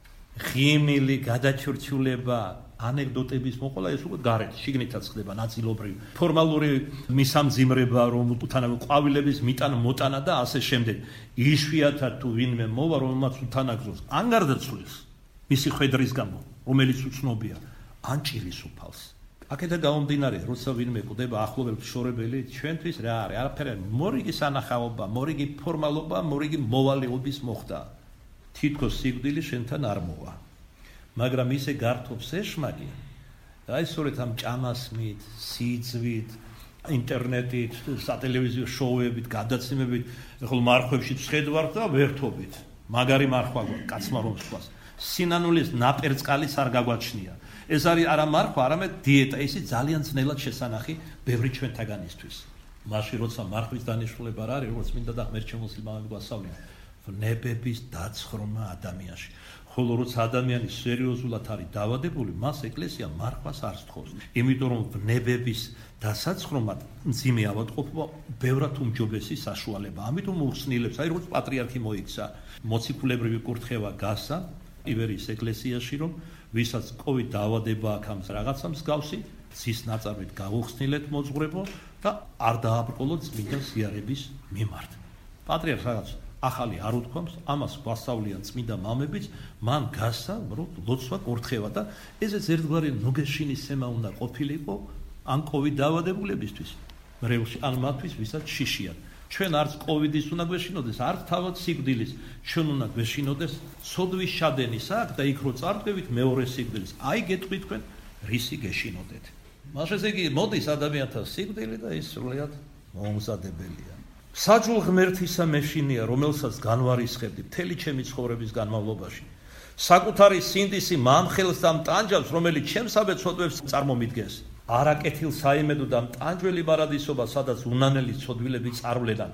[SPEAKER 1] ღიმილი, გადაჩურჩულება, ანეკდოტების მოყოლა ეს უკვე გარეთ, შიგნითაც ხდება ნაწილობრივ. ფორმალური მისამძიმრება, რომ უთანავე ყვავილების მიტან მოტანა და ასე შემდეგ. იშვიათად თუ ვინმე მოვა, რომელმაც უთანაგზოს, ან გარდაცვლის მისი ხვედრის გამო, რომელიც უცნობია, ან ჭირის უფალს. აქედან გამომდინარე, როცა ვინმე კვდება ახლობელ შორებელი, ჩვენთვის რა არის? არაფერი, მორიგი სანახაობა, მორიგი ფორმალობა, მორიგი მოვალეობის მოხდა. თითქოს სიკვდილი შენთან არ მოვა. მაგრამ ისე გართობს ეშმაკი, აი სწორედ ამ ჭამასმით, სიძვით, ინტერნეტით, სატელევიზიო შოუებით, გადაცემებით, ეხლა მარხვებში ცხედვართ და ვერთობით. მაგარი მარხვა გვაქვს, კაცმა რომ სხვას. სინანულის ნაპერწკალის არ გაგვაჩნია. ეს არის არა მარხვა, არამედ დიეტა, ისი ძალიან ძნელად შესანახი ბევრი ჩვენთაგანისთვის. მაშინ როცა მარხვის დანიშნულება არ არის, როგორც მინდა და ღმერთშემოსილმავები გვასწავლიან, ვნებების დაცხრომა ადამიანში. ხოლო როცა ადამიანი სერიოზულად არის დავადებული, მას ეკლესია მარხვას არ სთხოვს. იმიტომ რომ ვნებების დასაცხრომად მძიმე ავადმყოფობა ბევრად უმჯობესი საშუალება. ამიტომ უხსნილებს, აი როგორც პატრიარქი მოიქცა, მოციქულებრივი კურთხევა გასცა ივერიის ეკლესიაში, რომ ვისაც COVID დაავადება აქვს ამ რაღაცა მსგავსი, ძის ნაწარმით გაუხსნილეთ მოძღვრებო და არ დააბრკოლოთ წმინდა ზიარების მიმართ. პატრიარქს რაღაც ახალი არ უთქვამს, ამას გვასწავლიან წმინდა მამებიც, მან გასცა, რომ ლოცვა კურთხევა და ესეც ერთგვარი ნუგეშინის სემა უნდა ყოფილიყო ან COVID დაავადებულებისთვის, მრევლში, ან მათთვის, ვისაც შიშიან. ჩვენ არც COVID-ის უნდა გვეშინოდეს, არც თავად სიკვდილის, ჩვენ უნდა გვეშინოდეს ცოდვის შადენის აქ და იქ რო წარდგებით მეორე სიკვდილის. აი გეტყვით თქვენ, რისი გეშინოდეთ. მას ესე იგი მოდის ადამიანთა სიკვდილი და ის სრულიად მომზადებელია. საჯულ ღმერთისა მეშინია, რომელსაც განვარისხებდი მთელი ჩემი ცხოვრების განმავლობაში. საკუთარი სინდისი მამხელს და მტანჯავს, რომელიც ჩემსავე ცოდვებს წარმომიდგენს. არაკეთილ საიმედო და მტანჯველი პარადისობა, სადაც უნანელი ცოდვილები წარვლედან.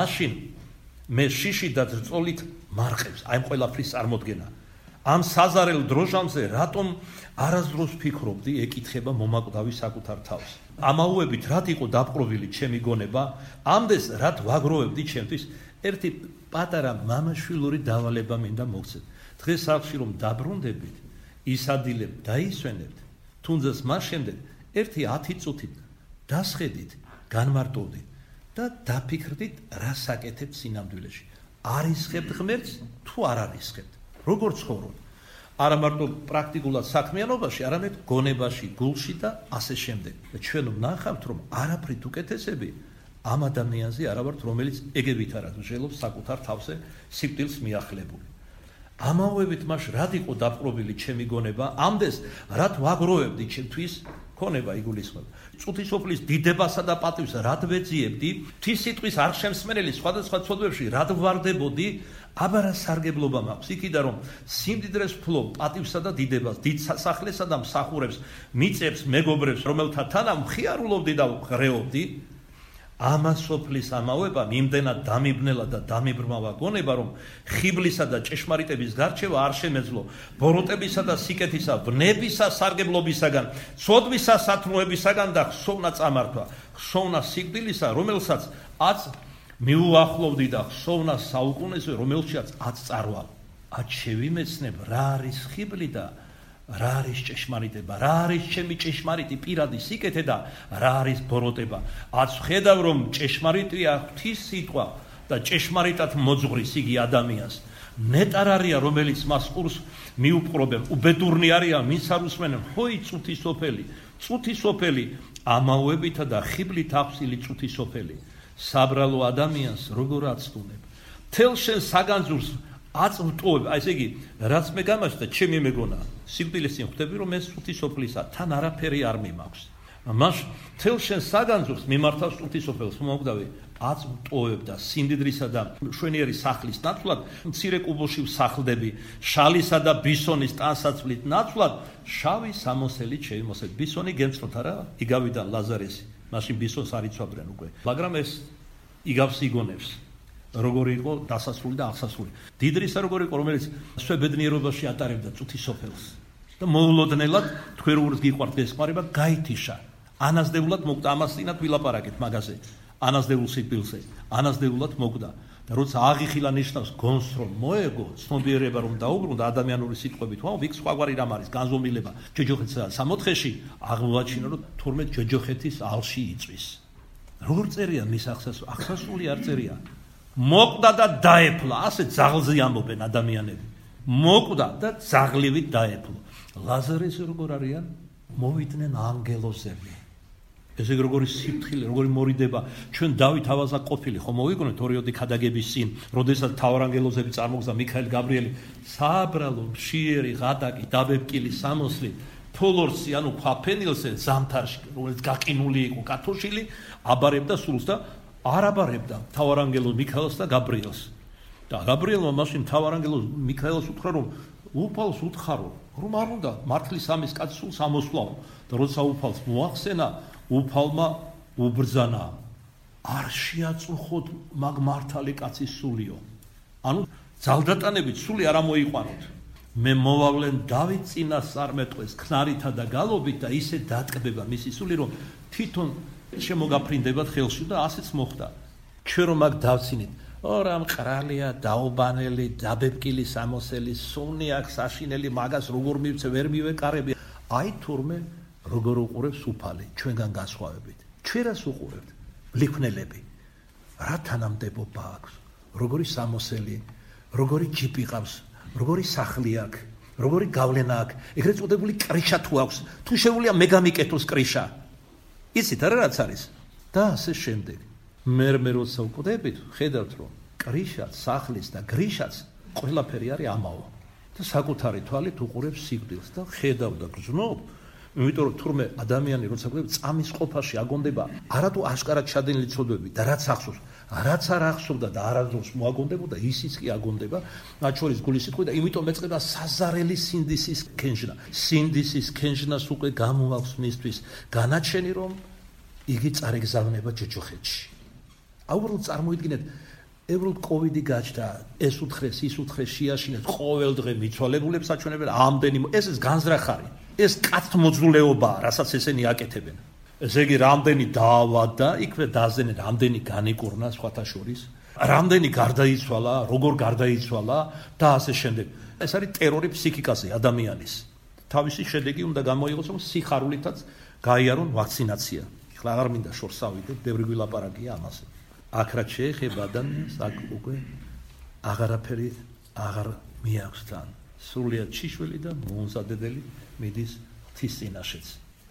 [SPEAKER 1] მე შიში და ძრწოლით მარყებს, აი ყველაფრის წარმოდგენა. ამ საზარელ დროჟამზე რატომ არასდროს ფიქრობდი, ეკითხება მომაკვდავი საკუთარ თავს. ამაუებით რად იყო დაპყრობილი ჩემი გონება, ამდეს რად ვაგროვებდი ჩემთვის, ერთი პატარა მამაშვილური დავალება მინდა მოგცეთ. დღეს სახლში რომ დაბრუნდებით, ისადილებ დაისვენებთ, თუნდაც მას შემდეგ ერთი 10 წუთით დასხედით, განმარტოვდით და დაფიქრდით, რა საკეთებთ სინამდვილეში. არისხებთ ღმერთს თუ არ არისხებთ, როგორ ცხოვრობთ? არა მარტო პრაქტიკულად საქმიანობაში, არამედ გონებაში, გულში და ასე შემდეგ. ჩვენ ვნახავთ, რომ არაფრით უკეთესები ამ ადამიანზე არა ვართ, რომელიც ეგებით არა გժელობს საკუთარ თავზე სიკვდილს მიახლებული. ამაუებით მას რად იყო დაპყრობილი ჩემი გონება, ამდეს რად ვაგროვებდი ჩემთვის ქონება იგულისხმება. წუთისოფლის დიდებასა და პატივს რად ვეძიებდი, ღვთის სიტყვის არხშემსმენელი სხვადასხვა ცოდვებში რად ვარდებოდი, აბა რა სარგებლობა მაქვს იქიდან, რომ სიმდიდრეს ვფლობ პატივსა და დიდებას, დიდ სასახლესა და მსახურებს, მიწებს, მეგობრებს, რომელთა თანა მხიარულობდი და ღრეობდი, ამას სოფლის ამავებამ იმდენად დამიბნელა და დამიბრმავა გონება, რომ ხიბლისა და ჭეშმარიტების გარჩევა არ შემეძლო, ბოროტებისა და სიკეთისა, ვნებისა სარგებლობისაგან, ცოდვისა სათნოებისაგან და ხსოვნა წამართვა, ხსოვნა სიკვდილისა, რომელსაც აც მიუახლოვდი და ხსოვნა საუკუნეზე, რომელშიაც აც წარვალ. აც შევიმეცნებ, რა არის ხიბლი და რა არის ჭეშმარიტება, რა არის ჩემი ჭეშმარიტი პირადი სიკეთე და რა არის ბოროტება. აც ვხედავ, რომ ჭეშმარიტია ღვთის სიტყვა და ჭეშმარიტად მოძღვრის იგი ადამიანს. ნეტარ არია რომელიც მას ყურს მიუპყრობენ უბედურნი არიან ვინც არ უსმენენ ჰოი წუთი სოფელი ამაოებითა და ხიბლით ახსილი წუთი სოფელი საბრალო ადამიანს როგორ აცდუნებ თელ შენ საგანძურს აწვტოვებ აი ესე იგი რაც მე გამაჩნდა ჩემი მეგონა სიკვდილის წინ ხვდები რომ ეს წუთი სოფლისა თან არაფერი არ მიმაქვს მას თელ შენ საგანძურს მიმართავს წუთი სოფელს მომკვდავი აწვტოვებ და სიმდიდრისა და შვენიერი სახლის ნაცვლად მცირე კუბოში ვსახლდები შალისა და ბისონის ტანსაცვლით ნაცვლად შავი სამოსელით შეიმოსეთ ბისონი გემწროთ არა იგავიდან ლაზარესი მაშინ ბისონს არ იცვამდნენ უკვე მაგრამ ეს იგავს იგონებს როგორი იყო დასასრული და აღსასრული დიდრისა როგორი იყო რომელიც სვებედნიერობაში ატარებდა წუთის სოფელს და მოულოდნელად თქვენ როგორც გიყვართ გესყარება გაითიშა ანაზდეულად მოკვდა ამას წინათ ვილაპარაკეთ მაგაზე ანაზდეულ სიკვდილზე ანაზდეულად მოკვდა და როცა აღიხილა ნიშნავს გონს რომ მოეგო ცნობიერება რომ დაუბრუნდა ადამიანური სიტყვებით ვაუ ვიქ სხვაგვარი რამ არის განზომილება ჯოჯოხეთსა სამოთხეში აღმოაჩინა რომ თურმე ჯოჯოხეთის ალში იწვის როგორ წერია მის აღსასრული არ წერია მოკვდა და დაეფლა ასე ძაღლზე ამბობენ ადამიანები მოკვდა და ძაღლივით დაეფლა ლაზარესი როგორ არიან მოვიდნენ ანგელოზები ესე როგორი სიფთხილე როგორი მორიდება ჩვენ დავით ავაზაკ ყოფილი ხო მოვიგონეთ ორიოდი ქადაგების წინ როდესაც თავარანგელოზები წარმოგზა მიქაელ გაბრიელი საბრალო მშიერი ღადაკი დაბებკილი სამოსლი ფოლორსი ანუ ქვაფენილზე ზამთარში რომელიც გაყინული იყო კათოშილი აბარებდა სულს და არ აბარებდა თავარანგელოზ მიქაელს და გაბრიელს და გაბრიელმა მაშინ თავარანგელოზ მიქაელს უთხრა რომ უფალს უთხარო რომ არ უნდა მართლის ამის კაცს სულს ამოსვლაო და როცა უფალს მოახსენა უფალმა უბრძანა არ შეაწუხოთ მაგ მართალი კაცის სულიო ანუ ძალდატანებით სული არ ამოიყვანოთ მე მოვავლენ დავით წინას არ მეტყვის ქნარითა და გალობით და ისე დატკბება მისი სული რომ თვითონ შემოგაფრინდებათ ხელში და ასეც მოხდა ჩვენ რომ მაგ დავცინით ორა მყრალია დაუბანელი დაბებკილი სამოსელი სუნი აქვს საშინელი მაგას როგორ მივცე ვერ მივეკარები აი თურმე როგორ უყურებს უფალი ჩვენგან გასხვავებით ჩვენ რას უყურებთ ლიქვნელები რა თანამდებობა აქვს როგორი სამოსელი როგორი ჯიპი ყავს როგორი სახლი აქვს როგორი გავლენა აქვს ეგრეთ წოდებული კრიშა თუ აქვს თუ შეუძლია მე გამიკეთოს კრიშა იცით რა რაც არის და ასე შემდეგ მე როცა უყდებით ხედავთ რომ კრიშაც სახლის და გრიშაც ყველაფერი არის ამაო და საკუთარი თვალით უყურებს სიკვდილს და ხედავ და გრძნობ იმიტომ რომ თურმე ადამიანი როცა გვხვდება წამის ყოფაში აგონდება არათუ აშკარად ჩადენილი ცოდვები და რაც ახსოვს რაც არ ახსოვდა და არასდროს მოაგონდებოდა ისიც კი აგონდება მათ შორის გულის სიტყვი და იმიტომ მეწყება საზარელი სინდისის ქენჯნა სინდისის ქენჯნას უკვე გამოაქვს მისთვის განაჩენი რომ იგი წარეგზავნება ჯოჯოხეთში აუბრალოდ წარმოიდგინეთ ევროდ კოვიდი გაჩნდა ეს უთხრეს ის უთხრეს შეაშინეთ ყოველ დღე მიცვალებულებს აჩვენებენ ამდენი ეს განზრახარი ეს კაცთ მოძულეობაა რასაც ესენი აკეთებენ ესე იგი რამდენი დაავადდა იქვე დაზენენ რამდენი განიკურნა სხვათა შორის რამდენი გარდაიცვალა როგორ გარდაიცვალა და ასე შემდეგ ეს არის ტერორი ფსიქიკაზე ადამიანის თავისი შედეგი უნდა გამოიღოს რომ სიხარულითაც გაიარონ ვაქცინაცია ახლა აღარ მინდა შორს ავიდე ბევრი გვილაპარაკია ამაზე აქ რაც შეეხება ადამიანს აქ უკვე აღარაფერი აღარ მიაქვს თან სრულიად ჩიშველი და მომზადებელი მიდის ღვთის წინაშეც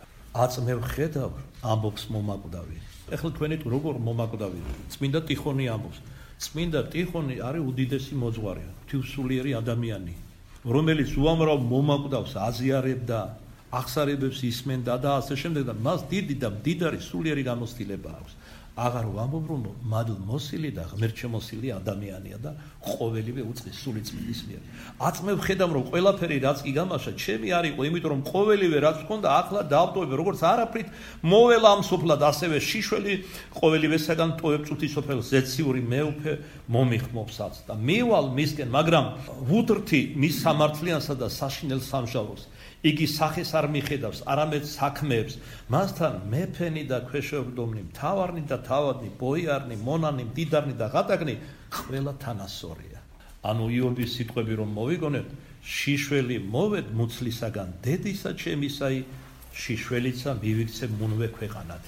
[SPEAKER 1] აწმევ ხედავ ამბობს მომაკვდავი ეხლა თქვენი როგორ მომაკვდავი წმინდა ტიხონი ამბობს წმინდა ტიხონი არის უდიდესი მოძღვარი ღვთისმსულიერი ადამიანი რომელიც უამრავ მომაკვდავს აზიარებდა ახსარებებს ისმენდა და ასე შემდეგ და მას დიდი და მდიდარი სულიერი გამოცდილება აქვს აღარ ვამბობ რომ მადლმოსილი და ღმერთშემოსილი ადამიანია და ყოველივე უწყის სული წმინდის მიერ აწმევ ხედავ რომ ყველაფერი რაც კი გამაშა ჩემი არ იყო იმიტომ რომ ყოველივე რაც მქონდა ახლა დავტოვებ როგორც არაფრით მოველა ამ სოფლად ასევე შიშველი ყოველივესაგან ტოვებ წუთის სოფელს ზეციური მეუფე მომიხმობსაც და მივალ მისკენ მაგრამ ვუდრთი მის სამართლიანსა და საშინელ სამჟავროს იგი სახეს არ მიხედავს არამედ საქმეებს მასთან მეფენი და ქვეშევრდომნი მთავარნი და თავადნი ბოიარნი მონანი მდიდარნი და ღატაკნი ყველა თანასწორია ანუ იობის სიტყვები რომ მოვიგონებთ შიშველი მოვედ მუცლისაგან დედისა ჩემისაი შიშველიცა მივიქცე მუნვე ქვეყანად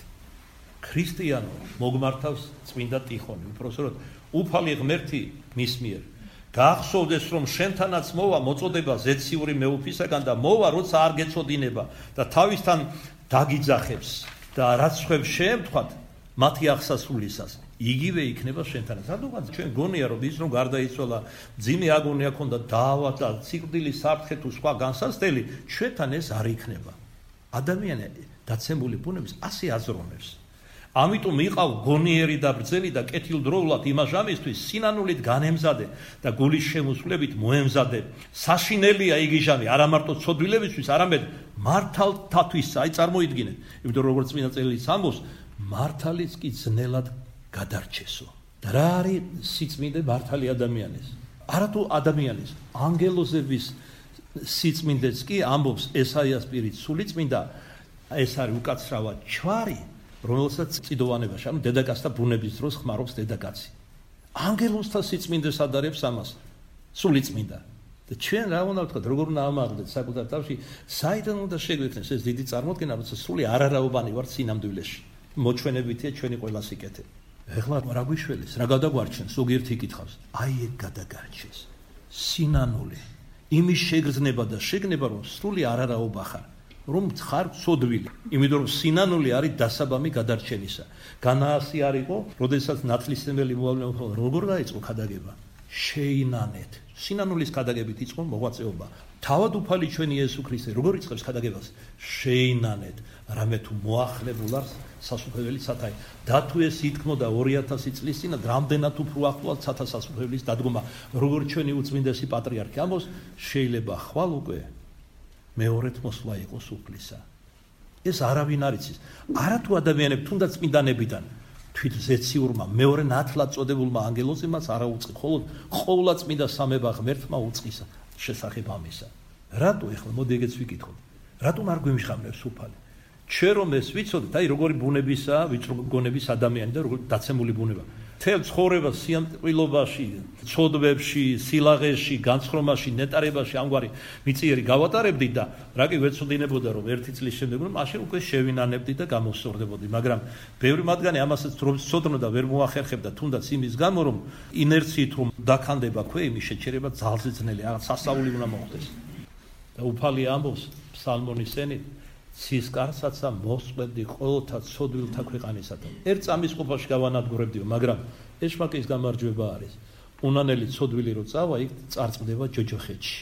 [SPEAKER 1] ქრისტიანო მოგმართავს წმინდა ტიხონი უпроსოროდ უფალი ღმერთი მის მიერ გახსოვდეს რომ შენთანაც მოვა მოწოდება ზეციური მეუფისაგან და მოვა როცა არ გეწოდინება და თავისთან დაგიძახებს და რაც ხებს შეემთხვათ მათი აღსასრულისას იგივე იქნება შენთანაც. რადგან ჩვენ გონია რომ ის რომ გარდაიცვალა ძიმე აგონია ქონდა დაავა და სიკვდილის საფრთხე თუ სხვა განსაცდელი ჩვენთან ეს არ იქნება. ადამიანი დაცემული ბუნების ასე აზროვნებს. ამიტომ იყავ გონიერი და ბრძელი და კეთილდროულად იმას ამისთვის სინანულით განემზადე და გულის შემოსვლებით მოემზადე. საშინელია იგი ჟამი არა მარტო ცოდვილებისთვის, არამედ მართალთათვის. აი წარმოიდგინეთ, იმიტომ როგორც წინა წელიც ამბობს, მართალიც კი ძნელად გადარჩესო. და რა არის სიწმინდე მართალი ადამიანის? არათუ ადამიანის, ანგელოზების სიწმინდეც კი ამბობს ესაიას პირით სულიწმინდა, ეს არის უკაცრავად ჩვარი, რომელსაც წიდოვანებაში, ანუ დედაკაცთა ბუნების დროს ხმარობს დედაკაცი. ანგელოზთა სიწმინდეს ადარებს ამას, სულიწმინდა. და ჩვენ რა უნდა ვთქვათ, როგორ უნდა ამაღლდეთ საკუთარ თავში, საიდან უნდა შეგვექნეს ეს დიდი წარმოდგენა, როცა სული არარაობანი ვართ სინამდვილეში. მოჩვენებითია ჩვენი ყველა სიკეთე. ეხლა რა გვიშველეს, რა გადაგვარჩენს, ზოგიერთი იკითხავს. აი ეგ გადაგარჩეს. სინანული, იმის შეგრძნება და შეგნება, რომ სრული არარაობა ხარ, რომ ხარ ცოდვილი. იმიტომ რომ სინანული არის დასაბამი გადარჩენისა. განაასი არ იყო, როდესაც ნათლისმცემელი მოვალეობა როგორ დაიწყო ქადაგება? შეინანეთ. სინანულის ქადაგებით იწყო მოღვაწეობა. თავად უფალი ჩვენი იესო ქრისტე როგორ იწყებს ქადაგებას? შეინანეთ. რამე თუ მოახლებულ არის სასუფეველი სათაი. და თუ ეს ითქმოდა 2000 წლის წინათ, რამდენად უფრო ახლოა სათა სასუფეველის დადგომა. როგორ ჩვენი უწმინდესი პატრიარქი ამბობს, შეიძლება ხვალ უკვე მეორედ მოსვლა იყოს უფლისა. ეს არავინ არ იცის. არათუ ადამიანები, თუნდაც წმინდანებიდან თვით ზეციურმა მეორე ნათლად წოდებულმა ანგელოზებმაც არა უწყი, მხოლოდ ყოვლა წმინდა სამება ღმერთმა უწყის შესახებ ამისა. რატო ეხლა მოდი ეგეც ვიკითხოთ. რატომ არ გვიმშხამნებს უფალი? ჩვენ რომ ეს ვიცოდეთ, აი როგორი ბუნებისაა, ვიწრო გონების ადამიანი და როგორი დაცემული ბუნება. თელ ცხოვრება სიამტყილობაში, ცოდვებში, სილაღეში, განცხრომაში, ნეტარებაში ამგვარი მიწიერი გავატარებდი და რა კი ვეცოდინებოდა რომ ერთი წლის შემდეგ რომ მაშინ უკვე შევინანებდი და გამოსწორდებოდი, მაგრამ ბევრი მათგანი ამასაც დროებით ცოდნოდა ვერ მოახერხებდა, თუნდაც იმის გამო რომ ინერციით რომ დაქანდება ქვეიმი შეჩერება ძალზე ძნელი, რაღაც სასწაული უნდა მოხდეს. და უფალი ამბობს ფსალმონის ენით ცისკარსაცა მოსწვევდი ყოველთა ცოდვილთა ქვეყანისათან. ერთ წამის ყოფაში გავანადგურებდიო, მაგრამ ეშმაკის გამარჯვება არის. უნანელი ცოდვილი რო წავა, იქ წარწმდება ჯოჯოხეთში.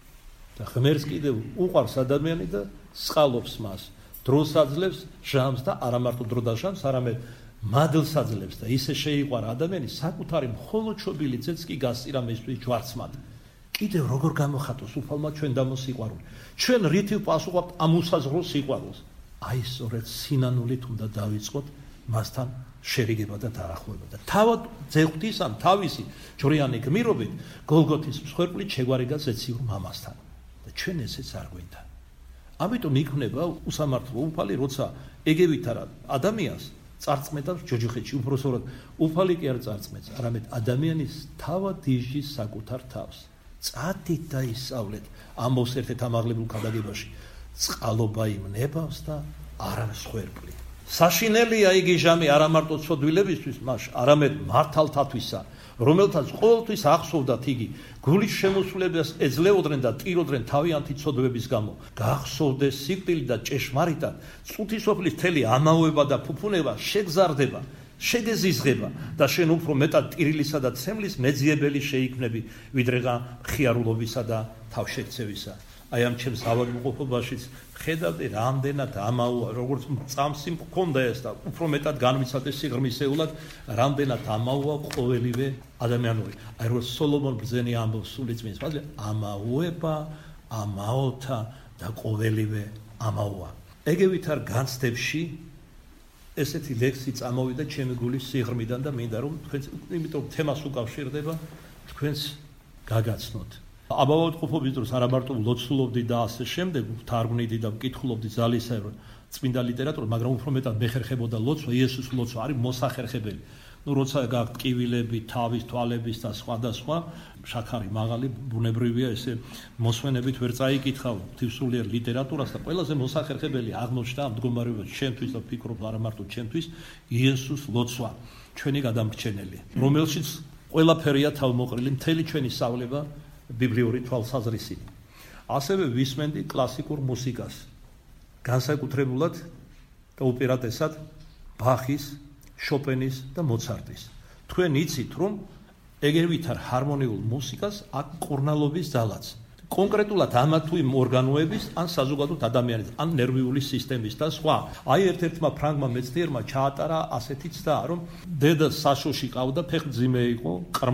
[SPEAKER 1] და ღმერთს კიდევ უყვარს ადამიანი და სყალობს მას. დროს აძლევს ჟამს და არა მარტო დრო და ჟამს, არამედ მადლს აძლევს და ისე შეიყვარა ადამიანი, საკუთარი მხოლოდ შობილი ძეც კი გასწირა მისთვის ჯვარცმად. კიდევ როგორ გამოხატოს უფალმა ჩვენ დამოსიყვარული. ჩვენ რითი პასუხობთ ამ უსაზღვრო სიყვარულს? აი სწორედ სინანულით უნდა დავიწყოთ მასთან შერიგება და დაახლოება. და თავად ძეღვთის ამ თავისი ჯვრიანი გმირობით გოლგოთის მსხვერპლით შეგვარიგა ზეციურ მამასთან. და ჩვენ ესეც არ გვინდა. ამიტომ იქნება უსამართლო უფალი, როცა ეგევით არა ადამიანს წარწმედავს ჯოჯოხეთში, უბრალოდ უფალი კი არ წარწმედს, არამედ ადამიანის თავად ижის საკუთარ თავს. წადით და ისწავლეთ ამბობს ერთ-ერთ ამაღლებულ ქადაგებაში, წყალობა იმნებავს და არა მსხვერპლი. საშინელია იგი ჟამი არა მარტო ცოდვილებისთვის, მას არამედ მართალთათვისა, რომელთაც ყოველთვის ახსოვდათ იგი გულის შემოსვლებას ეძლეოდნენ და ტიროდნენ თავიანთი ცოდვების გამო. გახსოვდეს სიკვდილი და ჭეშმარიტად წუთი სოფლის მთელი ამაოება და ფუფუნება შეგზარდება, შეგეზიზღება და შენ უფრო მეტად ტირილისა და ცემლის მეძიებელი შეიქმნები, ვიდრე ხიარულობისა და თავშექცევისა. აი ამ ჩემს ავადმყოფობაშიც ხედავდი რამდენად ამაოა, როგორც წამსი მქონდა ეს და უფრო მეტად განვიცადე სიღრმისეულად, რამდენად ამაოა ყოველივე ადამიანური. აი რომ სოლომონ ბრძენი ამბობს სულიწმინდის პატივ, ამაოება, ამაოთა და ყოველივე ამაოა. ეგევით არ განცდებში ესეთი ლექსი წამოვიდა ჩემი გულის სიღრმიდან და მინდა რომ თქვენ, იმიტომ თემას უკავშირდება, თქვენს გაგაცნოთ. აბავადყოფობის დროს არა მარტო ლოცულობდი და ასე შემდეგ, თარგმნიდი და ვკითხულობდი ძალისებრ წმინდა ლიტერატურას, მაგრამ უფრო მეტად მეხერხებოდა ლოცვა, იესოს ლოცვა არის მოსახერხებელი. როცა გაქვთ ტკივილები, თავის, თვალების და სხვადასხვა, შაქარი მაღალი ბუნებრივია, ესე მოსვენებით ვერ წაიკითხავ ღვთისმსულიერ ლიტერატურას და ყველაზე მოსახერხებელი აღმოჩნდა ამ მდგომარეობაში ჩემთვის და ვფიქრობ არა მარტო ჩემთვის, იესოს ლოცვა, ჩვენი გადამრჩენელი, რომელშიც ყველაფერია თავმოყრილი, მთელი ჩვენი სწავლება ბიბლიური თვალსაზრისით. ასევე ვისმენდი კლასიკურ მუსიკას, განსაკუთრებულად და უპირატესად ბახის, შოპენის და მოცარტის. თქვენ იცით, რომ ეგერ ვითარ ჰარმონიულ მუსიკას აქ კურნალობის ძალაც. კონკრეტულად ამა თუ იმ ორგანოების, ან საზოგადოებრივ ადამიანის, ან ნერვიული სისტემის და სხვა. აი ერთ-ერთმა ფრანგმა მეცნიერმა ჩაატარა ასეთი ცდა, რომ დედა საშოში ყავდა, ფეხმძიმე იყო,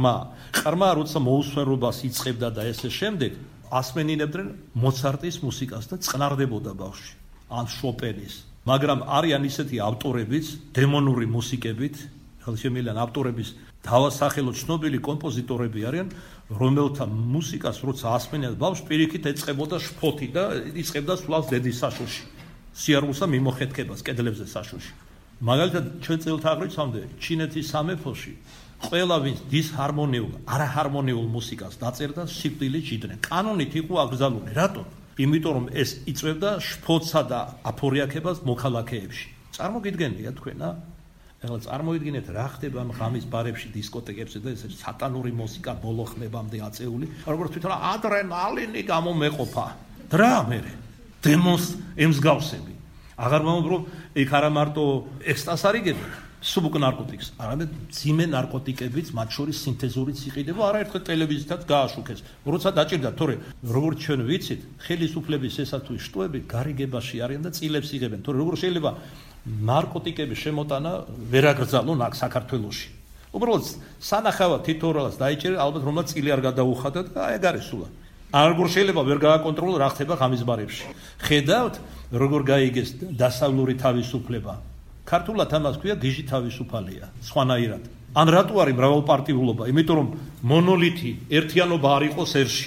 [SPEAKER 1] ყრმა, როცა მოუსვენრობას იწყებდა და ესე შემდეგ, ასმენინებდნენ მოცარტის მუსიკას და წყნარდებოდა ბავშვი, ან შოპენის. მაგრამ არიან ისეთი ავტორებიც, დემონური მუსიკებით, ხელშემილიან ავტორების დავასახელოთ ცნობილი კომპოზიტორები არიან, რომელთა მუსიკას როცა ასმენია ბავშვი პირიქით ეწყებოდა შფოთი და იწყებდა სვლას დედის საშოში. სიარულსა მიმოხეთქებას კედლებზე საშოში. მაგალითად ჩვენ წელთაღრიცამდე ჩინეთის სამეფოში ყველა ვინც დისჰარმონიულ, არაჰარმონიულ მუსიკას დაწერდა, სიკვდილით იჯდნენ. კანონით იყო აკრძალული. რატო? იმიტომ რომ ეს იწვევდა შფოთსა და აფორიაქებას მოქალაქეებში. წარმოგიდგენია თქვენ, ეხლა წარმოიდგინეთ რა ხდება ამ ღამის ბარებში, დისკოტეკებზე და ეს სატანური მუსიკა ბოლო ხმებამდე აწეული, როგორც თვითონ ადრენალინი გამომეყოფა. რა მერე? დემონს ემსგავსები. აღარ მომბრო იქ არა მარტო ექსტას არიგებენ, სუბუკ ნარკოტიკს, არამედ ძიმე ნარკოტიკებიც, მათ შორის სინთეზური სიყიდება, არაერთხელ ტელევიზიითაც გააშუქეს. როცა დაჭირდა, თორე როგორც ჩვენ ვიცით, ხელისუფლების ესა თუ შტოები გარიგებაში არიან და წილებს იღებენ. თორე როგორ შეიძლება ნარკოტიკების შემოტანა ვერ აკრძალონ აქ საქართველოში. უბრალოდ სანახავად თითოეულს დაიჭერენ, ალბათ რომელსაც წილი არ გადაუხადა და აი ეგ არის სულა. როგორ შეიძლება ვერ გააკონტროლო რა ხდება ღამის ბარებში. ხედავთ როგორ გაიგეს დასავლური თავისუფლება. ქართულად ამას ქვია გიჟი თავისუფალია, სხვანაირად. ან რატო არის მრავალპარტიულობა? იმიტომ რომ მონოლითი, ერთიანობა არ იყოს ერში.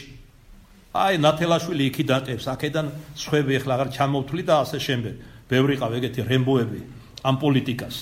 [SPEAKER 1] აი ნათელაშვილი იქი დატევს, აქედან სხვები ახლა აღარ ჩამოვთვლი და ასე შემდეგ. ბევრი ყავ ეგეთი რემბოები ამ პოლიტიკას.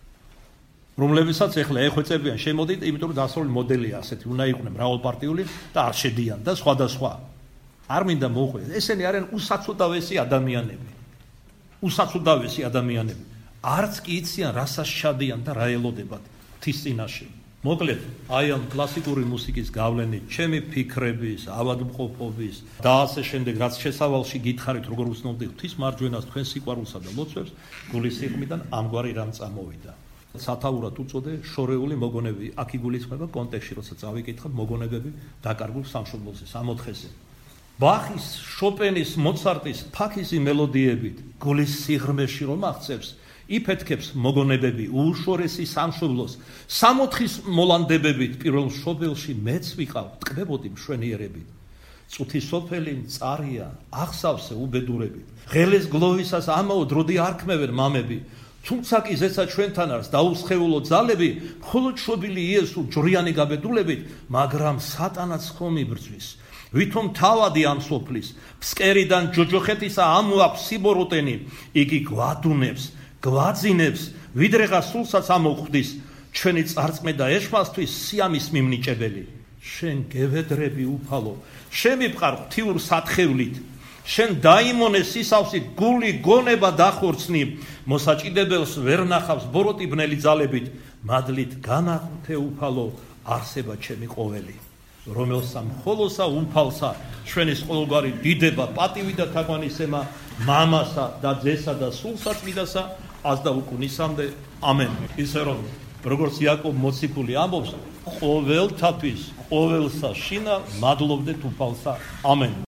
[SPEAKER 1] რომლებსაც ახლა ეხვეწებიან, შემოდით, იმიტომ რომ დასავლური მოდელია ასეთი, უნდა იყვნენ მრავალპარტიული და არ შედიან და სხვადასხვა. არ მინდა მოუყვეს. ესენი არიან უსაცუდავესი ადამიანები. უსაცუდავესი ადამიანები. არც კი იციან რასაც შადიან და რა ელოდებათ თის წინაშე. მოკლედ, აი ამ კლასიკური მუსიკის გავლენით, ჩემი ფიქრების, ავადმყოფობის და ასე შემდეგ, რაც შესავალში გითხარით, როგორ უცნობდი ღვთის მარჯვენას, თქვენ სიყვარულსა და ლოცვებს, გულის სიღრმიდან ამგვარი რამ წამოვიდა. სათაურად უწოდე შორეული მოგონებები, აქ იგულისხმება კონტექსტში, როცა წავიკითხავ მოგონებები დაკარგულ სამშობლოზე, 60-ზე. ბახის, შოპენის, მოცარტის ფაქიზი მელოდიებით, გულის სიღრმეში რომ აღწევს, იფეთქებს მოგონებები უშორესი სამშობლოს 60-ის მოლანდებებით პირველ მშობელში მეც ვიყავ ტკბებოდი მშვენიერებით წუთი სოფელი მწარია ახსავსე უბედურებით ღელეს გლოვისას ამაოდ როდი არქმევენ მამები თუმცა კი ზეცა ჩვენთან არის დაუსხეულო ძალები მხოლოდ შობილი იესო ჯვრიანი გაბედულებით მაგრამ სატანაც ხომ იბრძვის ვითომ თავადი ამ სოფლის ფსკერიდან ჯოჯოხეთისა ამოაქვს სიბოროტენი იგი გვადუნებს გვაძინებს ვიდრეღა სულსაც ამოხვდის ჩვენი წარწმედა ეშმასთვის სიამის მიმნიჭებელი შენ გევედრები უფალო შემიფყარ ღვთიურ სათხევლით შენ დაიმონე სისავსით გული გონება დახორცნი მოსაჭიდებელს ვერ ნახავს ბოროტი ბნელი ძალებით მადლით განაღვთე უფალო არსება ჩემი ყოველი რომელსა მხოლოსა უფალსა ჩვენის ყოველგვარი დიდება პატივი და თაგვანისემა მამასა და ძესა და სულსაწმიდასა ას და უკუნისამდე ამენ ისე რომ როგორც იაკობ მოციქული ამბობს ყოველთათვის ყოველსა შინა მადლობდეთ უფალსა ამენ